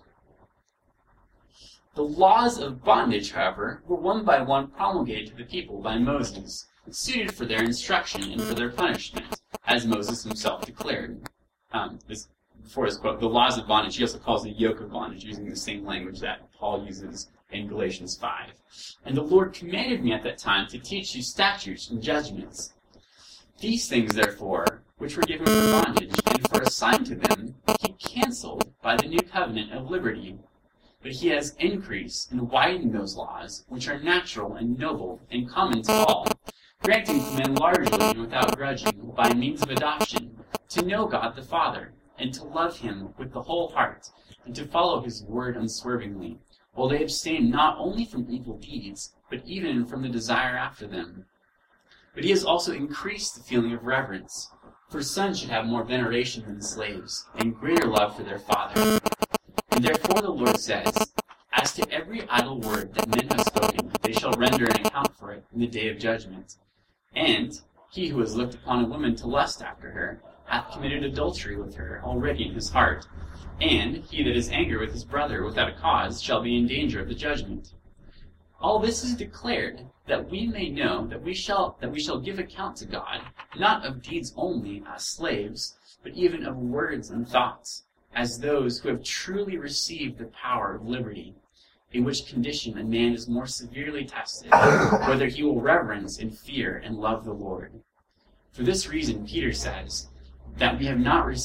The laws of bondage, however, were one by one promulgated to the people by Moses, suited for their instruction and for their punishment, as Moses himself declared. Before his quote, the laws of bondage, he also calls the yoke of bondage, using the same language that Paul uses in Galatians 5. And the Lord commanded me at that time to teach you statutes and judgments. These things, therefore, which were given for bondage and for a sign to them, he canceled by the new covenant of liberty. But he has increased and widened those laws, which are natural and noble and common to all, granting to men largely and without grudging, by means of adoption, to know God the Father, and to love him with the whole heart, and to follow his word unswervingly, while they abstain not only from evil deeds, but even from the desire after them. But he has also increased the feeling of reverence, for sons should have more veneration than slaves, and greater love for their father. And therefore the Lord says, as to every idle word that men have spoken, they shall render an account for it in the day of judgment. And he who has looked upon a woman to lust after her, hath committed adultery with her already in his heart. And he that is angry with his brother without a cause shall be in danger of the judgment. All this is declared, that we may know that we shall give account to God, not of deeds only, as slaves, but even of words and thoughts, as those who have truly received the power of liberty, in which condition a man is more severely tested, whether he will reverence and fear and love the Lord. For this reason, Peter says, that we have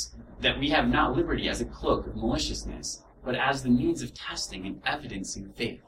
not liberty as a cloak of maliciousness, but as the means of testing and evidencing faith.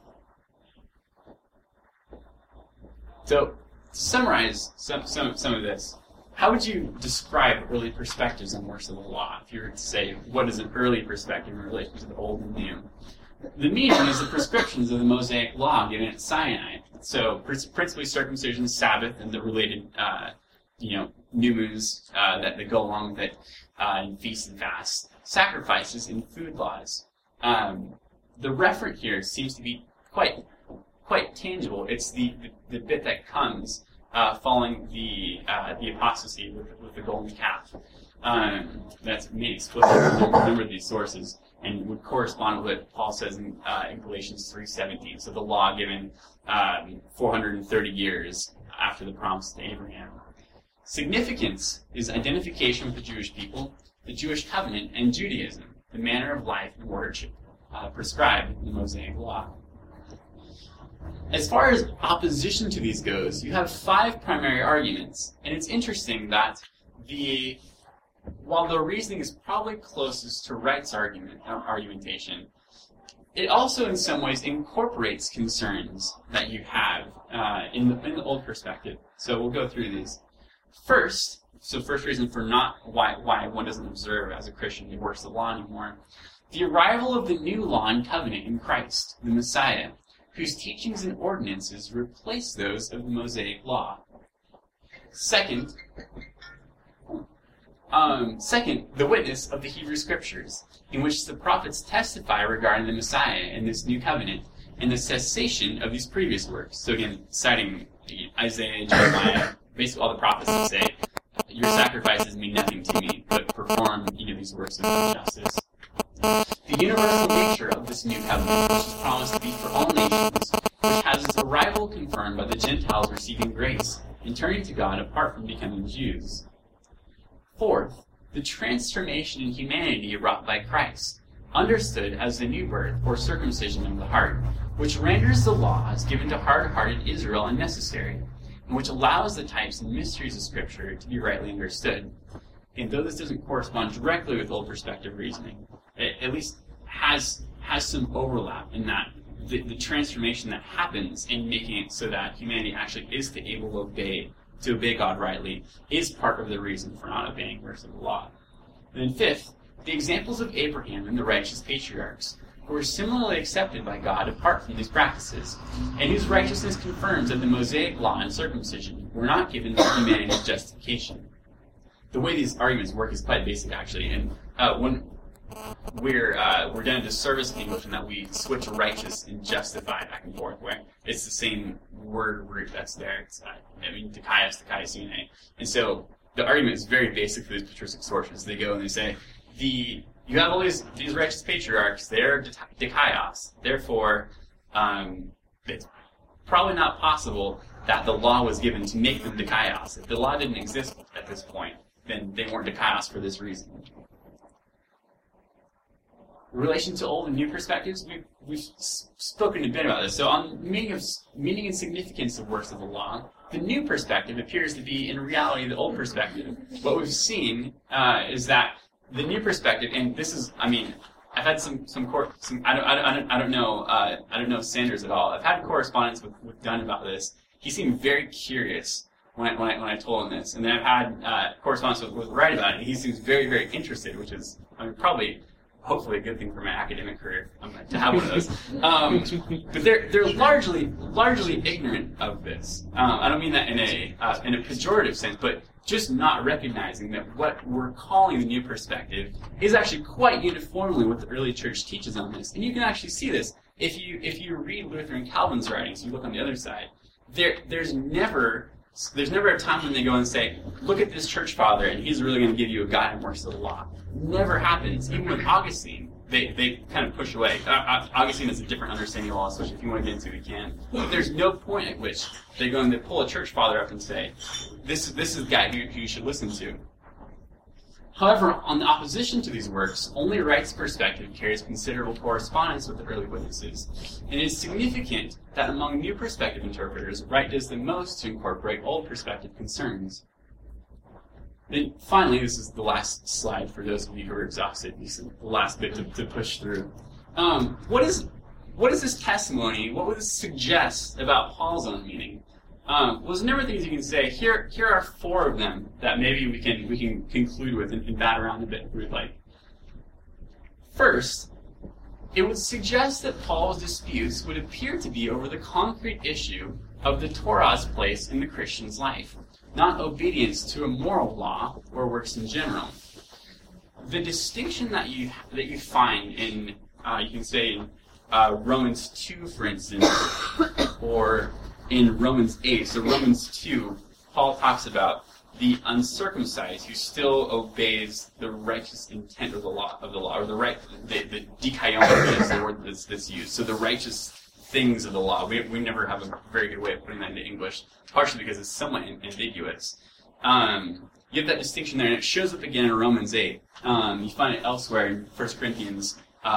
So, to summarize some of this, how would you describe early perspectives on works of the law? If you were to say, what is an early perspective in relation to the Old and New? The meaning is the prescriptions of the Mosaic Law given at Sinai. So, principally circumcision, Sabbath, and the related, new moons that go along with it, and feasts and fasts, sacrifices and food laws. The referent here seems to be quite tangible. It's the bit that comes following the apostasy with the golden calf. That's made explicit in a number of these sources, and would correspond with what Paul says in Galatians 3:17. So the law given 430 years after the promise to Abraham. Significance is identification with the Jewish people, the Jewish covenant, and Judaism, the manner of life and worship prescribed in the Mosaic Law. As far as opposition to these goes, you have 5 primary arguments, and it's interesting that while the reasoning is probably closest to Wright's argumentation, it also in some ways incorporates concerns that you have in the old perspective. So we'll go through these. First reason for not why one doesn't observe as a Christian the works of the law anymore, the arrival of the new law and covenant in Christ, the Messiah, whose teachings and ordinances replace those of the Mosaic Law. Second, the witness of the Hebrew Scriptures, in which the prophets testify regarding the Messiah and this new covenant, and the cessation of these previous works. So again, citing Isaiah, Jeremiah, basically all the prophets that say, your sacrifices mean nothing to me, but perform these works of justice. The universal nature of this new covenant, which is promised to be for all nations, which has its arrival confirmed by the Gentiles receiving grace and turning to God apart from becoming Jews. Fourth, the transformation in humanity wrought by Christ, understood as the new birth or circumcision of the heart, which renders the laws given to hard-hearted Israel unnecessary, and which allows the types and mysteries of Scripture to be rightly understood. And though this doesn't correspond directly with old perspective reasoning, it at least has some overlap in that the transformation that happens in making it so that humanity actually is able to obey God rightly is part of the reason for not obeying works of the law. And then fifth, the examples of Abraham and the righteous patriarchs, who were similarly accepted by God apart from these practices, and whose righteousness confirms that the Mosaic law and circumcision were not given to humanity's justification. The way these arguments work is quite basic, actually, and when we're done a disservice in English in that we switch righteous and justify back and forth, where it's the same word root that's there. It's, dikaios, dikaiosune. And so the argument is very basic for these patristic sources. They go and they say, you have all these righteous patriarchs, they're dikaios. Therefore, it's probably not possible that the law was given to make them dikaios. If the law didn't exist at this point, then they weren't dikaios for this reason. In relation to old and new perspectives, we've spoken a bit about this. So on meaning and significance of works of the law, the new perspective appears to be, in reality, the old perspective. What we've seen is that the new perspective, and this is, I've had some I don't know Sanders at all. I've had correspondence with Dunn about this. He seemed very curious when I told him this, and then I've had correspondence with Wright about it. And he seems very, very interested, which is probably, hopefully, a good thing for my academic career to have one of those. But they're largely ignorant of this. I don't mean that in a pejorative sense, but just not recognizing that what we're calling the new perspective is actually quite uniformly what the early church teaches on this. And you can actually see this if you read Luther and Calvin's writings. You look on the other side. There's never a time when they go and say, look at this church father, and he's really going to give you a guide in works of the law. Never happens. Even with Augustine, they kind of push away. Augustine has a different understanding of law, so if you want to get into it, you can. But there's no point at which they're going to pull a church father up and say, this is the guy who you should listen to. However, on the opposition to these works, only Wright's perspective carries considerable correspondence with the early witnesses, and it is significant that among new perspective interpreters, Wright does the most to incorporate old perspective concerns. Then finally, this is the last slide for those of you who are exhausted, this is the last bit to push through. What is this testimony, what would this suggest about Paul's own meaning? Well, there's a number of things you can say. Here are four of them that maybe we can conclude with and bat around a bit if we'd like. First, it would suggest that Paul's disputes would appear to be over the concrete issue of the Torah's place in the Christian's life, not obedience to a moral law or works in general. The distinction that you find in, you can say in Romans 2, for instance, or in Romans 8. So Romans 2, Paul talks about the uncircumcised who still obeys the righteous intent of the law, or the dikaion is the word that's used. So the righteous things of the law. We never have a very good way of putting that into English, partially because it's somewhat ambiguous. You have that distinction there, and it shows up again in Romans 8. You find it elsewhere in 1 Corinthians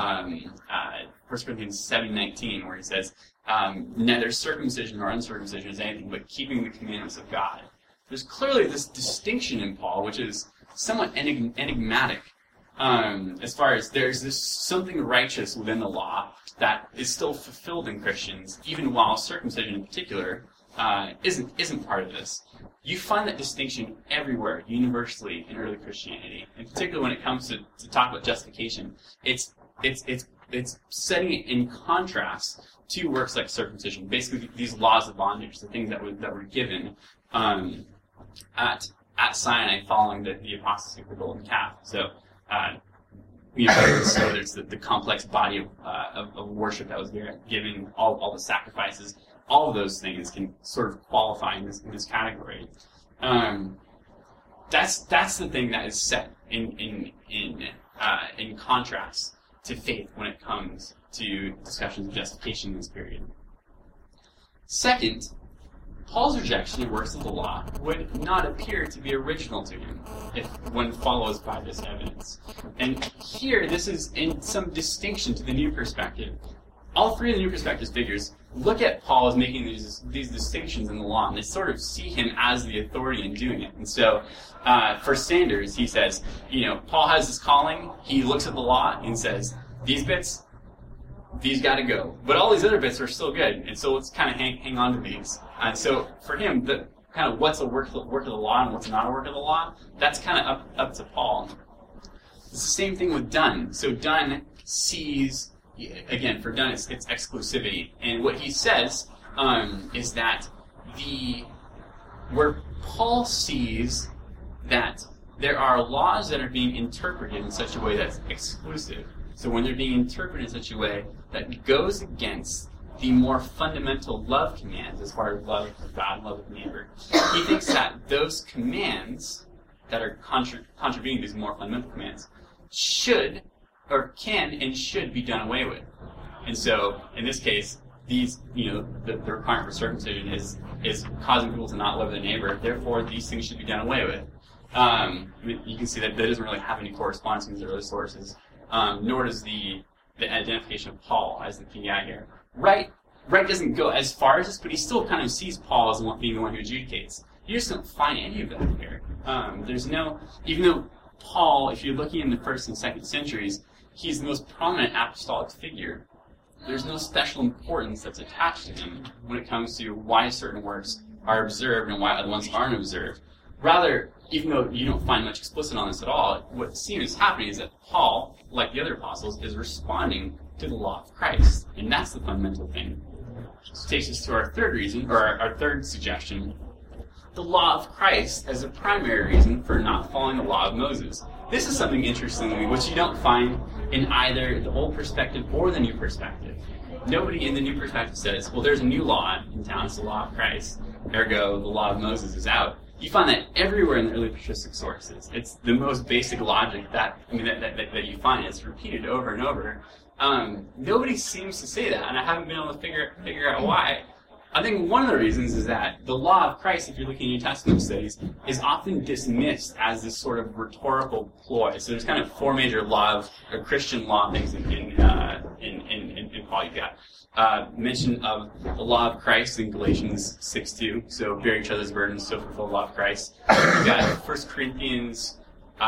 7:19, where he says, neither circumcision nor uncircumcision is anything but keeping the commandments of God. There's clearly this distinction in Paul, which is somewhat enigmatic, as far as there's this something righteous within the law that is still fulfilled in Christians, even while circumcision in particular isn't part of this. You find that distinction everywhere, universally, in early Christianity, and particularly when it comes to talk about justification. It's setting it in contrast to works like circumcision, basically these laws of bondage, the things that were given at Sinai following the apostasy of the golden calf. So, there's the complex body of worship that was given, all the sacrifices, all of those things can sort of qualify in this category. That's the thing that is set in contrast to faith when it comes to discussions of justification in this period. Second, Paul's rejection of works of the law would not appear to be original to him if one follows by this evidence. And here, this is in some distinction to the New Perspective. All three of the New Perspective figures look at Paul as making these distinctions in the law, and they sort of see him as the authority in doing it. And so, for Sanders, he says, Paul has this calling, he looks at the law and says, these bits, these got to go. But all these other bits are still good, and so let's kind of hang on to these. And so, for him, the kind of what's a work of the law and what's not a work of the law, that's kind of up to Paul. It's the same thing with Dunn. So Dunn sees, again, for Dunn, it's exclusivity. And what he says is that where Paul sees that there are laws that are being interpreted in such a way that's exclusive. So when they're being interpreted in such a way that goes against the more fundamental love commands, as far as love of God and love of neighbor, he thinks that those commands that are contravening these more fundamental commands should, or can and should be done away with. And so, in this case, these, the requirement for circumcision is causing people to not love their neighbor. Therefore, these things should be done away with. You can see that doesn't really have any correspondence with the other sources, nor does the identification of Paul as the PI here. Wright doesn't go as far as this, but he still kind of sees Paul as being the one who adjudicates. You just don't find any of that here. There's no, even though Paul, if you're looking in the 1st and 2nd centuries, he's the most prominent apostolic figure. There's no special importance that's attached to him when it comes to why certain works are observed and why other ones aren't observed. Rather, even though you don't find much explicit on this at all, what seems happening is that Paul, like the other apostles, is responding to the law of Christ. And that's the fundamental thing. This takes us to our third reason, or our third suggestion. The law of Christ as a primary reason for not following the law of Moses. This is something interestingly which you don't find in either the Old Perspective or the New Perspective. Nobody in the New Perspective says, well, there's a new law in town, it's the law of Christ, ergo the law of Moses is out. You find that everywhere in the early patristic sources. It's the most basic logic that you find. It's repeated over and over. Nobody seems to say that, and I haven't been able to figure out why. I think one of the reasons is that the law of Christ, if you're looking at New Testament studies, is often dismissed as this sort of rhetorical ploy. So there's kind of 4 major Christian law things in Paul. You've got mention of the law of Christ in Galatians 6:2. So bear each other's burdens, so fulfill the law of Christ. You've got 1 Corinthians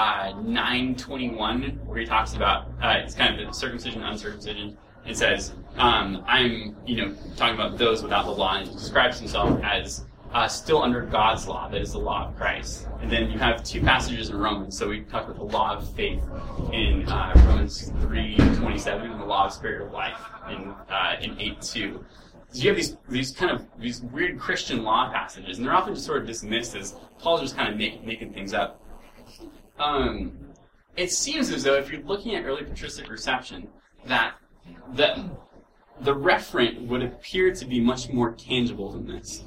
9:21, where he talks about it's kind of the circumcision, uncircumcision. It says, I'm, talking about those without the law, and he describes himself as still under God's law, that is the law of Christ. And then you have 2 passages in Romans, so we talked about the law of faith in Romans 3:27, and the law of spirit of life in 8:2. So you have these weird Christian law passages, and they're often just sort of dismissed as Paul's just kind of making things up. It seems as though if you're looking at early patristic reception, that the referent would appear to be much more tangible than this.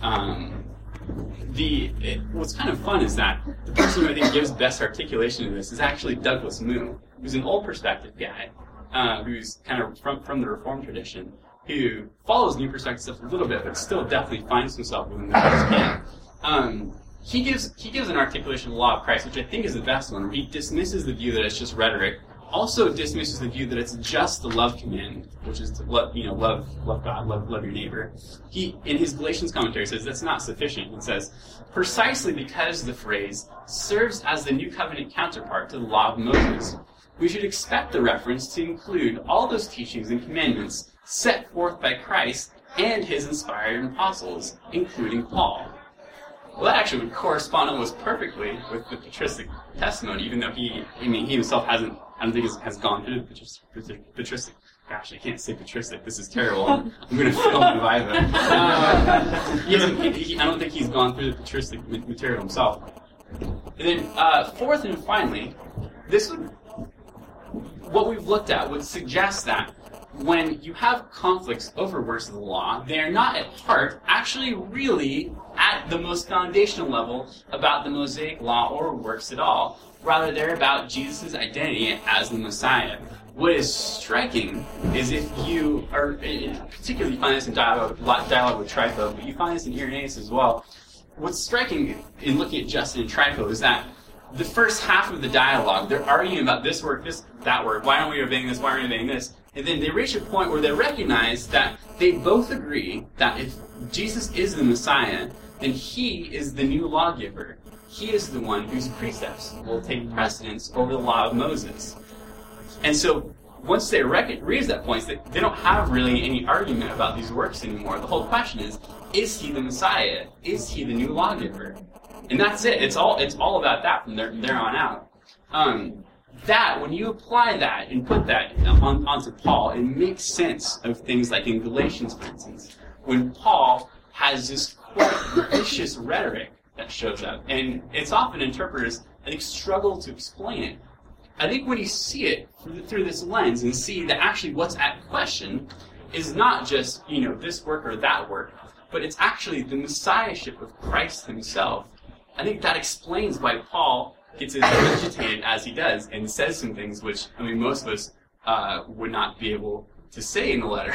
What's kind of fun is that the person who I think gives best articulation to this is actually Douglas Moo, who's an Old Perspective guy, who's kind of from the Reformed tradition, who follows New Perspective stuff a little bit, but still definitely finds himself within the first camp. He gives an articulation of the law of Christ, which I think is the best one, where he dismisses the view that it's just rhetoric, also dismisses the view that it's just the love command, which is to love God, love your neighbor. He, in his Galatians commentary, says that's not sufficient. It says, precisely because the phrase serves as the new covenant counterpart to the law of Moses, we should expect the reference to include all those teachings and commandments set forth by Christ and his inspired apostles, including Paul. Well, that actually would correspond almost perfectly with the patristic testimony, even though he himself hasn't, I don't think has gone through the patristic. Gosh, I can't say patristic. This is terrible. I'm going to fail my Viva. I don't think he's gone through the patristic material himself. And then, fourth and finally, what we've looked at would suggest that when you have conflicts over works of the law, they are not at heart actually really at the most foundational level about the Mosaic law or works at all. Rather, they're about Jesus' identity as the Messiah. what is striking is if you are, particularly you find this in dialogue with Trypho, but you find this in Irenaeus as well. What's striking in looking at Justin and Trypho is that the first half of the dialogue, they're arguing about this work, that work, why aren't we obeying this, why aren't we obeying this? And then they reach a point where they recognize that they both agree that if Jesus is the Messiah, then he is the new lawgiver. He is the one whose precepts will take precedence over the law of Moses. And so once they reach that point, they don't have really any argument about these works anymore. The whole question is he the Messiah? Is he the new lawgiver? And that's it. It's all about that from there on out. That, when you apply that and put that onto Paul, it makes sense of things like in Galatians, for instance, when Paul has this quite vicious rhetoric that shows up. And it's often interpreters, I think, struggle to explain it. I think when you see it through this lens and see that actually what's at question is not just, this work or that work, but it's actually the messiahship of Christ himself. I think that explains why Paul gets as agitated as he does and says some things which, most of us would not be able to say in the letter.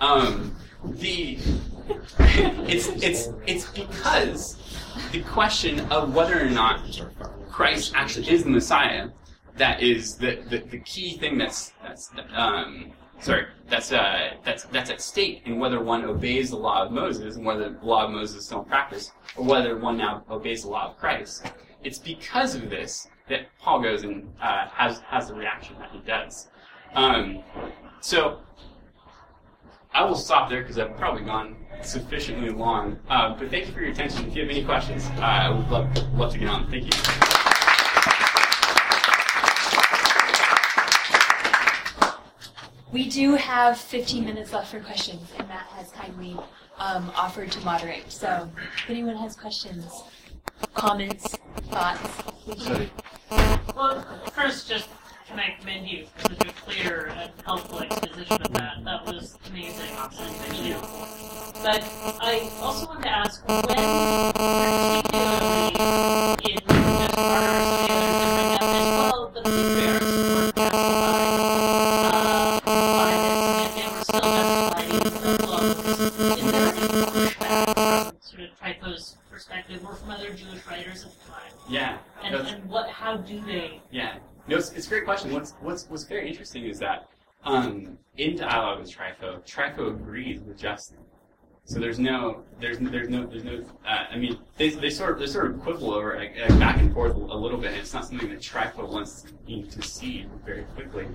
It's because the question of whether or not Christ actually is the Messiah that is the key thing that's at stake in whether one obeys the law of Moses and whether the law of Moses is still in practice, or whether one now obeys the law of Christ. It's because of this that Paul goes and has the reaction that he does. So I will stop there because I've probably gone sufficiently long. But thank you for your attention. If you have any questions, I would love to get on. Thank you. We do have 15 minutes left for questions, and Matt has kindly offered to moderate. So if anyone has questions, comments, thoughts, please. Well, first, just can I commend you for such a clear and helpful exposition of that. That was amazing. Thank you. But I also want to ask, when, particularly in just Martyrs and the others that bring up as well, the patriarchs were justified by this, and they were still justified in the laws. Is there any pushback from sort of Trypho's perspective or from other Jewish writers at the time? Yeah. And how do they? Yeah. No, it's a great question. What's very interesting is that in dialogue with Trypho agrees with Justin. So there's no. They sort of quibble over back and forth a little bit. And it's not something that Trypho wants to see very quickly.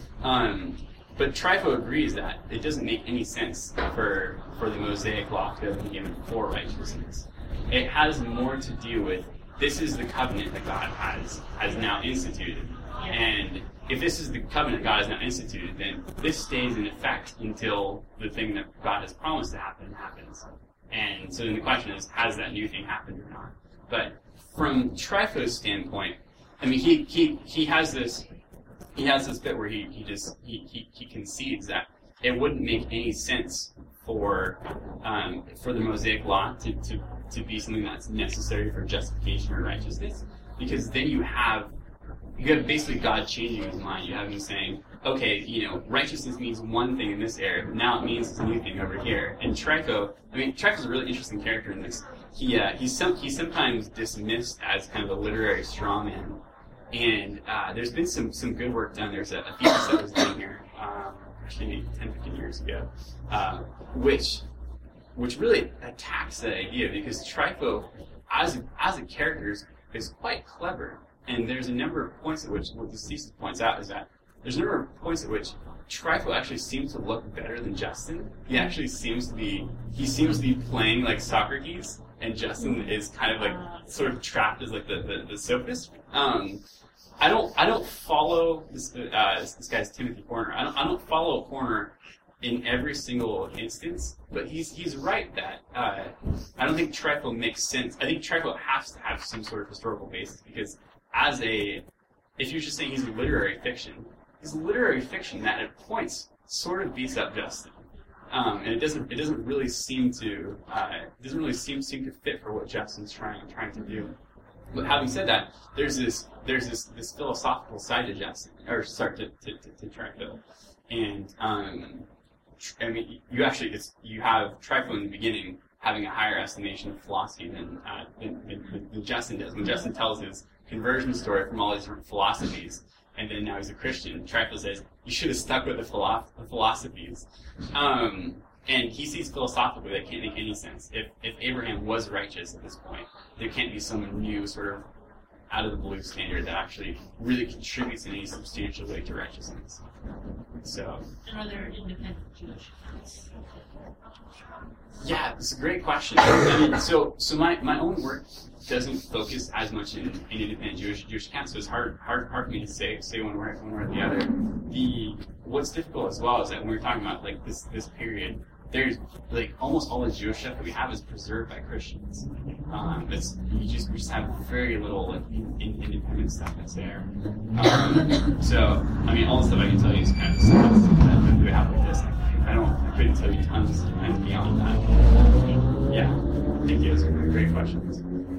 But Trypho agrees that it doesn't make any sense for the Mosaic law to have been given for righteousness. It has more to do with this is the covenant that God has now instituted. And if this is the covenant God has now instituted, then this stays in effect until the thing that God has promised to happen happens. And so then the question is, has that new thing happened or not? But from Trypho's standpoint, he has this bit where he concedes that it wouldn't make any sense for the Mosaic law to be something that's necessary for justification or righteousness, because then you have basically God changing his mind. You have him saying, okay, righteousness means one thing in this area, but now it means it's a new thing over here. And Trypho's a really interesting character in this. He's sometimes dismissed as kind of a literary strawman. And there's been some good work done. There's a thesis that was done here, actually 10, 15 years ago, which really attacks that idea, because Trypho, as a character, is quite clever. And there's a number of points at which, what this thesis points out is that there's a number of points at which Trypho actually seems to look better than Justin. He actually seems to be playing like Socrates, and Justin is kind of like sort of trapped as like the sophist. I don't follow this guy's Timothy Horner. I don't follow Horner in every single instance, but he's right that I don't think Trypho makes sense. I think Trypho has to have some sort of historical basis, because if you're just saying he's a literary fiction, he's a literary fiction that at points sort of beats up Justin, and it doesn't really seem to fit for what Justin's trying to do. But having said that, there's this philosophical side to Justin, or start to Trypho, and I mean, you have Trypho in the beginning having a higher estimation of philosophy than Justin does. When Justin tells his conversion story from all these different philosophies, and then now he's a Christian, Trypho says, you should have stuck with the philosophies. And he sees philosophically that can't make any sense. If Abraham was righteous at this point, there can't be some new sort of out-of-the-blue standard that actually really contributes in any substantial way to righteousness. So. And are there independent Jewish accounts? Yeah, it's a great question. I mean, so my own work doesn't focus as much in independent Jewish accounts, so it's hard for me to say one way or the other. What's difficult as well is that when we're talking about like this period, there's like almost all the Jewish stuff that we have is preserved by Christians. We just have very little like independent stuff that's there. So I mean, all the stuff I can tell you is kind of the stuff that we have with this. I couldn't tell you tons and beyond that. Yeah, thank you. Those are great questions.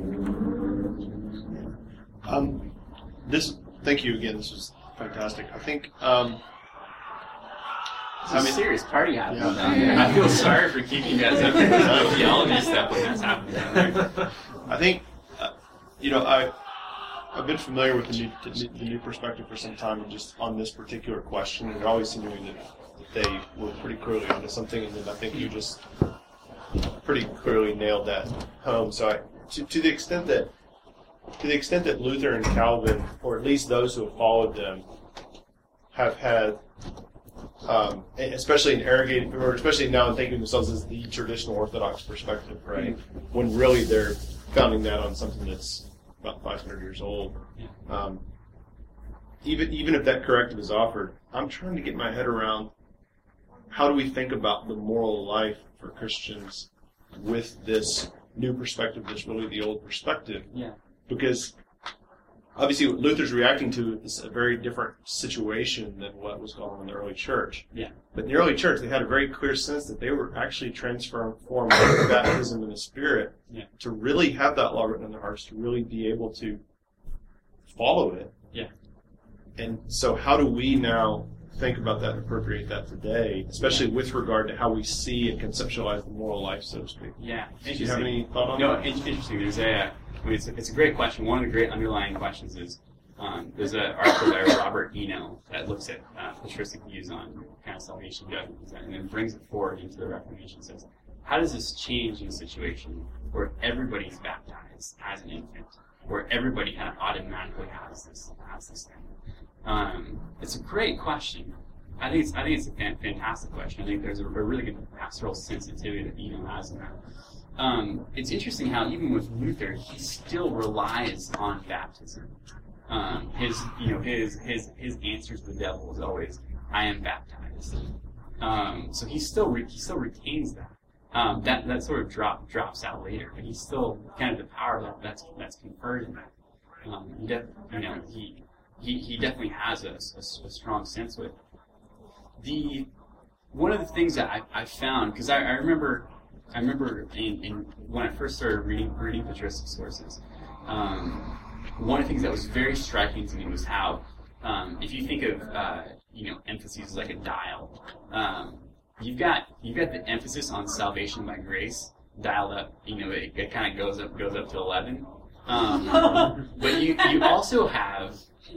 Thank you again. This was fantastic. I think. It's a serious party happening down there. I feel sorry for keeping you guys up with the theology stuff when that's happening down there. I think, I've been familiar with the new perspective for some time, and just on this particular question, and it always seemed to me that they were pretty clearly onto something, and then I think you just pretty clearly nailed that home. So to the extent that Luther and Calvin, or at least those who have followed them, have had, especially especially now in thinking of themselves as the traditional Orthodox perspective, right? When really they're founding that on something that's about 500 years old. Even if that corrective is offered, I'm trying to get my head around how do we think about the moral life for Christians with this new perspective that's really the old perspective. Yeah. Because obviously what Luther's reacting to is a very different situation than what was going on in the early church. Yeah. But in the early church, they had a very clear sense that they were actually transformed by baptism in the Spirit to really have that law written in their hearts, to really be able to follow it. Yeah. And so how do we now think about that and appropriate that today, especially with regard to how we see and conceptualize the moral life, so to speak? Yeah. Do you have any thought on that? No, interesting. There's it's a great question. One of the great underlying questions is there's an article by Robert Eno that looks at patristic views on kind of salvation judgment and then brings it forward into the Reformation and says, how does this change in a situation where everybody's baptized as an infant, where everybody kind of automatically has this thing? It's a great question. I think it's a fantastic question. I think there's a really good pastoral sensitivity that Eno has in that. It's interesting how even with Luther, he still relies on baptism. His answer to the devil is always, "I am baptized." So he still retains that. That sort of drops out later, but he's still kind of the power that's conferred in that. He definitely has a strong sense with it. One of the things that I found, because I remember in when I first started reading patristic sources, one of the things that was very striking to me was how, if you think of emphases as like a dial, you've got the emphasis on salvation by grace dialed up. It kind of goes up to 11. But you also have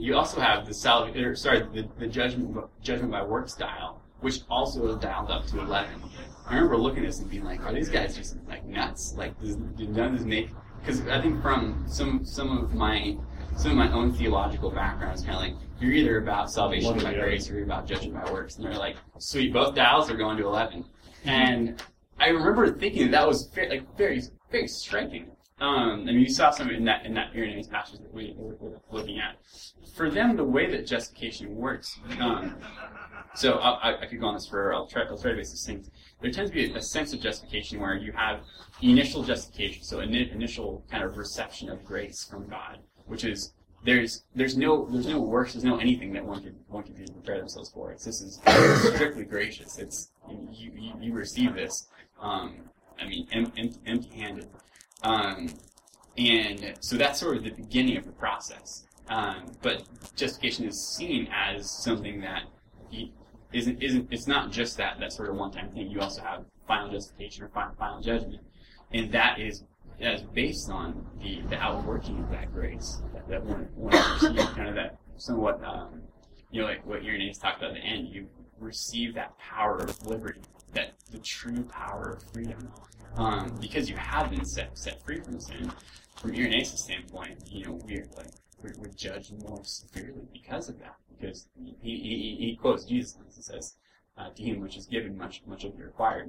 the judgment by works dial, which also is dialed up to 11. I remember looking at this and being like, are these guys just like nuts? Like, did none of this make? Because I think from some of my own theological background is kind of like, you're either about salvation by grace or you're about judgment by works, and they're like, sweet, both dials are going to 11. And I remember thinking that was very, very striking. You saw some in that Irenaeus passage that we were looking at. For them, the way that justification works, so I could go on this for, I'll try to be succinct. There tends to be a sense of justification where you have initial justification, so initial kind of reception of grace from God, which is there's no works, there's no anything that one can prepare themselves for. This is strictly gracious. It's you receive this. Empty-handed. And so that's sort of the beginning of the process. But justification is seen as something that isn't. It's not just that sort of one-time thing. You also have final justification or final judgment, and that is based on the outworking of that grace that one receives, kind of that somewhat like what Irenaeus talked about at the end. You receive that power of liberty, that the true power of freedom, because you have been set free from sin. From Irenaeus' standpoint, we're judged more severely because of that. Because he quotes Jesus and says, "To him which is given, much will be required."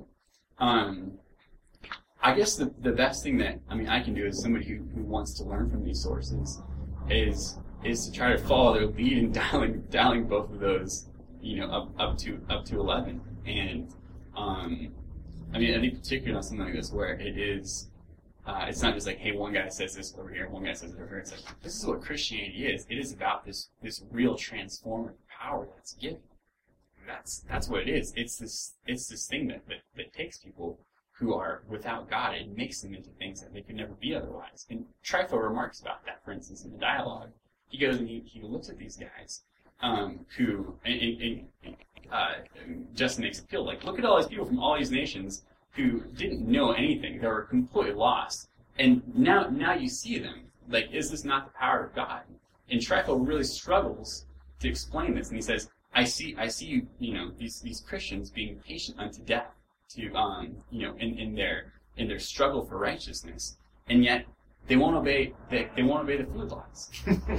I guess the best thing that I can do as somebody who wants to learn from these sources is to try to follow their lead in dialing both of those, up to 11. And I think particularly on something like this where it is. It's not just like, hey, one guy says this over here, one guy says it over here. It's like, this is what Christianity is. It is about this real transformative power that's given. That's what it is. It's this thing that takes people who are without God and makes them into things that they could never be otherwise. And Trypho remarks about that, for instance, in the dialogue. He goes and he looks at these guys who, and Justin makes it feel like, look at all these people from all these nations who didn't know anything. They were completely lost. And now you see them. Like, is this not the power of God? And Trypho really struggles to explain this. And he says, I see these Christians being patient unto death to, in their struggle for righteousness. And yet, they won't obey the food laws.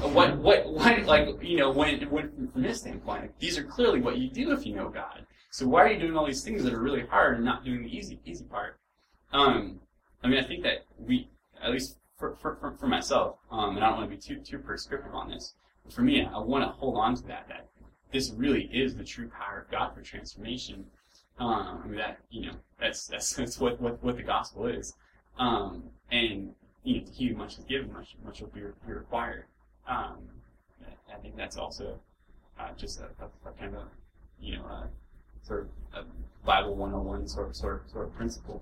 When from his standpoint, these are clearly what you do if you know God. So why are you doing all these things that are really hard and not doing the easy part? I think that we, at least for myself, and I don't want to be too prescriptive on this, but for me, I want to hold on to that this really is the true power of God for transformation. That's what the gospel is. And to he who much is given, much will be required. I think that's also just a kind of sort of a Bible 101 sort of principle.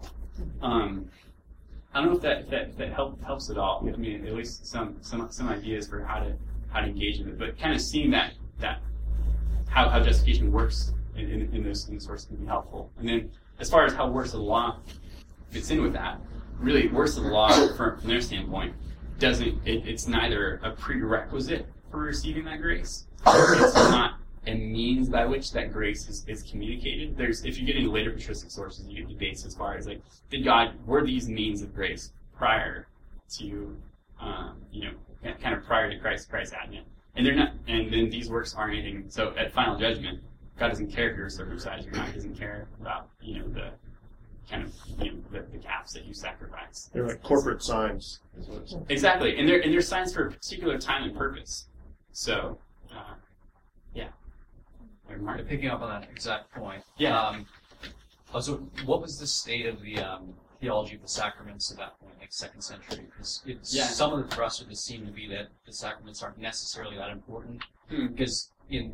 I don't know if that helps at all. At least some ideas for how to engage in it, but kind of seeing that how justification works in those sources can be helpful. And then as far as how works of the law fits in with that, really works of the law from their standpoint it's neither a prerequisite for receiving that grace, it's not a means by which that grace is communicated. If you get into later patristic sources, you get debates as far as were these means of grace prior to, kind of prior to Christ's advent, and they're not, and then these works aren't anything. So at final judgment, God doesn't care if you're circumcised or not. He doesn't care about the kind of the calves that you sacrifice. They're like corporate signs. Is what it's like. Exactly, and they're signs for a particular time and purpose. So. Picking up on that exact point. Yeah. So what was the state of the theology of the sacraments at that point, like 2nd century? Because some of the thrust of this seem to be that the sacraments aren't necessarily that important. Because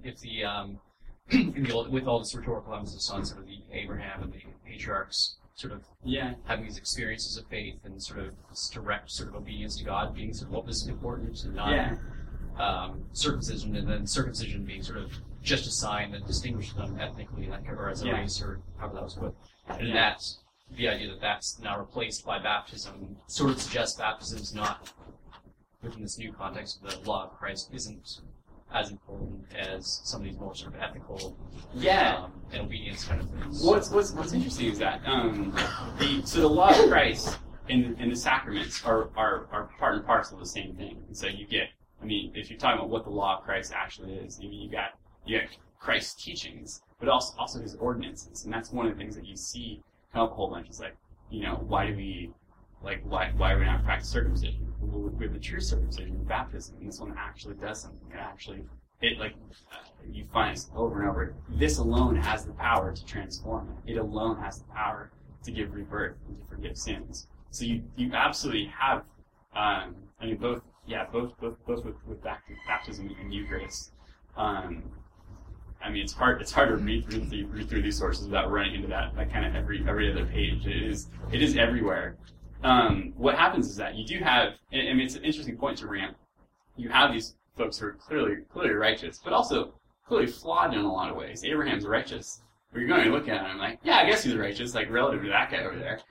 with all this rhetorical emphasis on sort of the Abraham and the patriarchs sort of having these experiences of faith and sort of this direct sort of obedience to God being sort of what was important and not circumcision, and then circumcision being sort of just a sign that distinguished them ethnically, or as a race, or however that was put. And that's the idea that that's now replaced by baptism sort of suggests baptism is not, within this new context of the law of Christ, isn't as important as some of these more sort of ethical and obedience kind of things. What's interesting is that the law of Christ and the sacraments are part and parcel of the same thing. And so you get, if you're talking about what the law of Christ actually is, you got Christ's teachings, but also his ordinances, and that's one of the things that you see come up a whole bunch. It's like, why do we why are we not practice circumcision? We have the true circumcision, baptism, and this one actually does something. You find it over and over. This alone has the power to transform it. It alone has the power to give rebirth and to forgive sins. So you absolutely have, both with baptism and Eucharist. It's hard to read through these sources without running into that kind of every other page. It is everywhere, what happens is that you do have, I mean, it's an interesting point to bring up. You have these folks who are clearly righteous, but also clearly flawed in a lot of ways. Abraham's righteous. But you're going to look at him like, yeah, I guess he's righteous, like relative to that guy over there.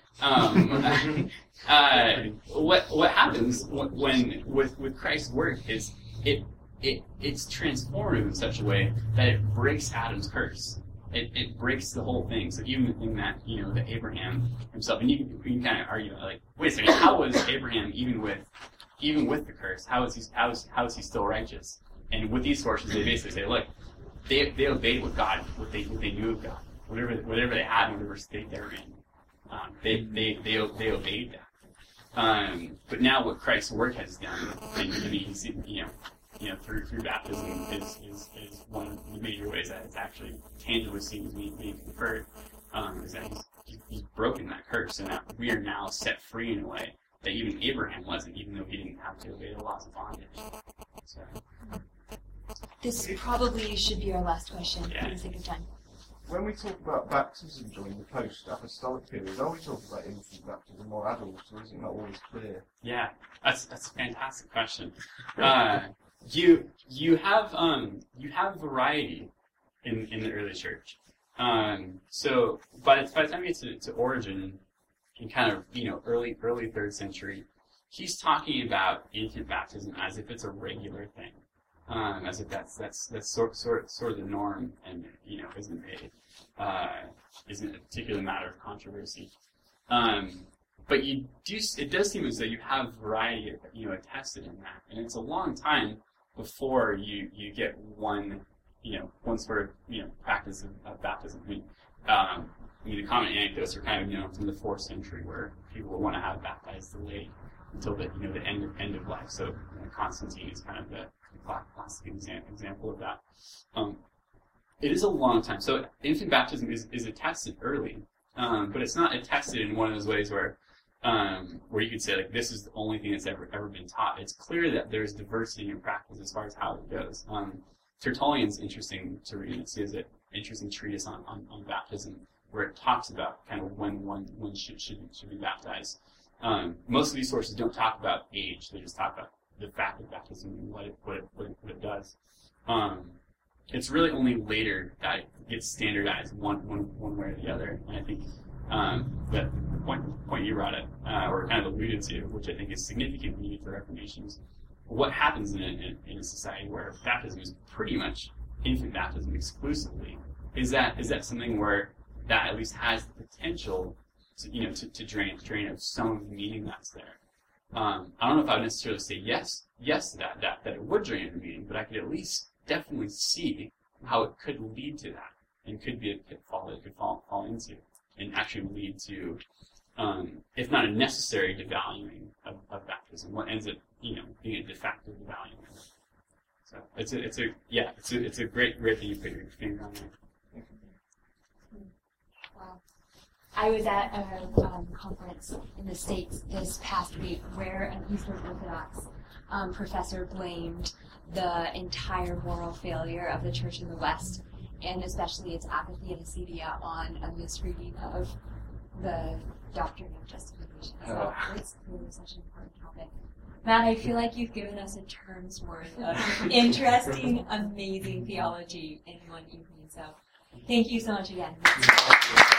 What happens when with Christ's work is it's transformative in such a way that it breaks Adam's curse. It breaks the whole thing. So even the thing that that Abraham himself, and you can kind of argue like, wait a second, how was Abraham even with the curse? How is he still righteous? And with these sources, they basically say, look, they obeyed what they knew of God, whatever they had, whatever state they were in. They obeyed that. But now what Christ's work has done, and I mean, through baptism is one of the major ways that it's actually tangibly seen as being conferred, is that he's broken that curse, and that we are now set free in a way that even Abraham wasn't, even though he didn't have to obey the laws of bondage. So. This probably should be our last question Yeah. for the sake of time. When we talk about baptism during the post-apostolic period, are we talking about infant baptism or adults, or is it not always clear? Yeah, that's a fantastic question. You have variety in the early church. So by the time you get to Origen, in kind of early 3rd century, he's talking about infant baptism as if it's a regular thing, as if that's sort of the norm, and isn't a particular matter of controversy. But it does seem as though you have variety, attested in that, and it's a long time before you get one sort of practice of baptism. I mean, the common anecdotes are kind of from the 4th century, where people want to have baptized delayed until the end of life. So Constantine is kind of the classic example of that. It is a long time. So infant baptism is attested early, but it's not attested in one of those ways where you could say, like, this is the only thing that's ever been taught. It's clear that there's diversity in practice as far as how it goes. Tertullian's interesting to read. He has an interesting treatise on baptism, where it talks about kind of when one should be baptized. Most of these sources don't talk about age; they just talk about the fact of baptism and what it does. It's really only later that it gets standardized one way or the other. And I think that the point you brought up, or kind of alluded to, which I think is significant when you get to the Reformation, is what happens in a society where baptism is pretty much infant baptism exclusively. Is that something where that at least has the potential to drain of some of the meaning that's there? I don't know if I would necessarily say yes to that it would drain of the meaning, but I could at least definitely see how it could lead to that, and could be a pitfall that it could fall into, and actually lead to, if not a necessary devaluing of baptism, what ends up being a de facto devaluing. So it's a great thing you put your finger on there. Wow. I was at a conference in the States this past week where an Eastern Orthodox professor blamed the entire moral failure of the Church in the West, and especially its apathy and acedia, on a misreading of the doctrine of justification. So it's really such an important topic. Matt, I feel like you've given us a term's worth of interesting, amazing theology in one evening. So thank you so much again.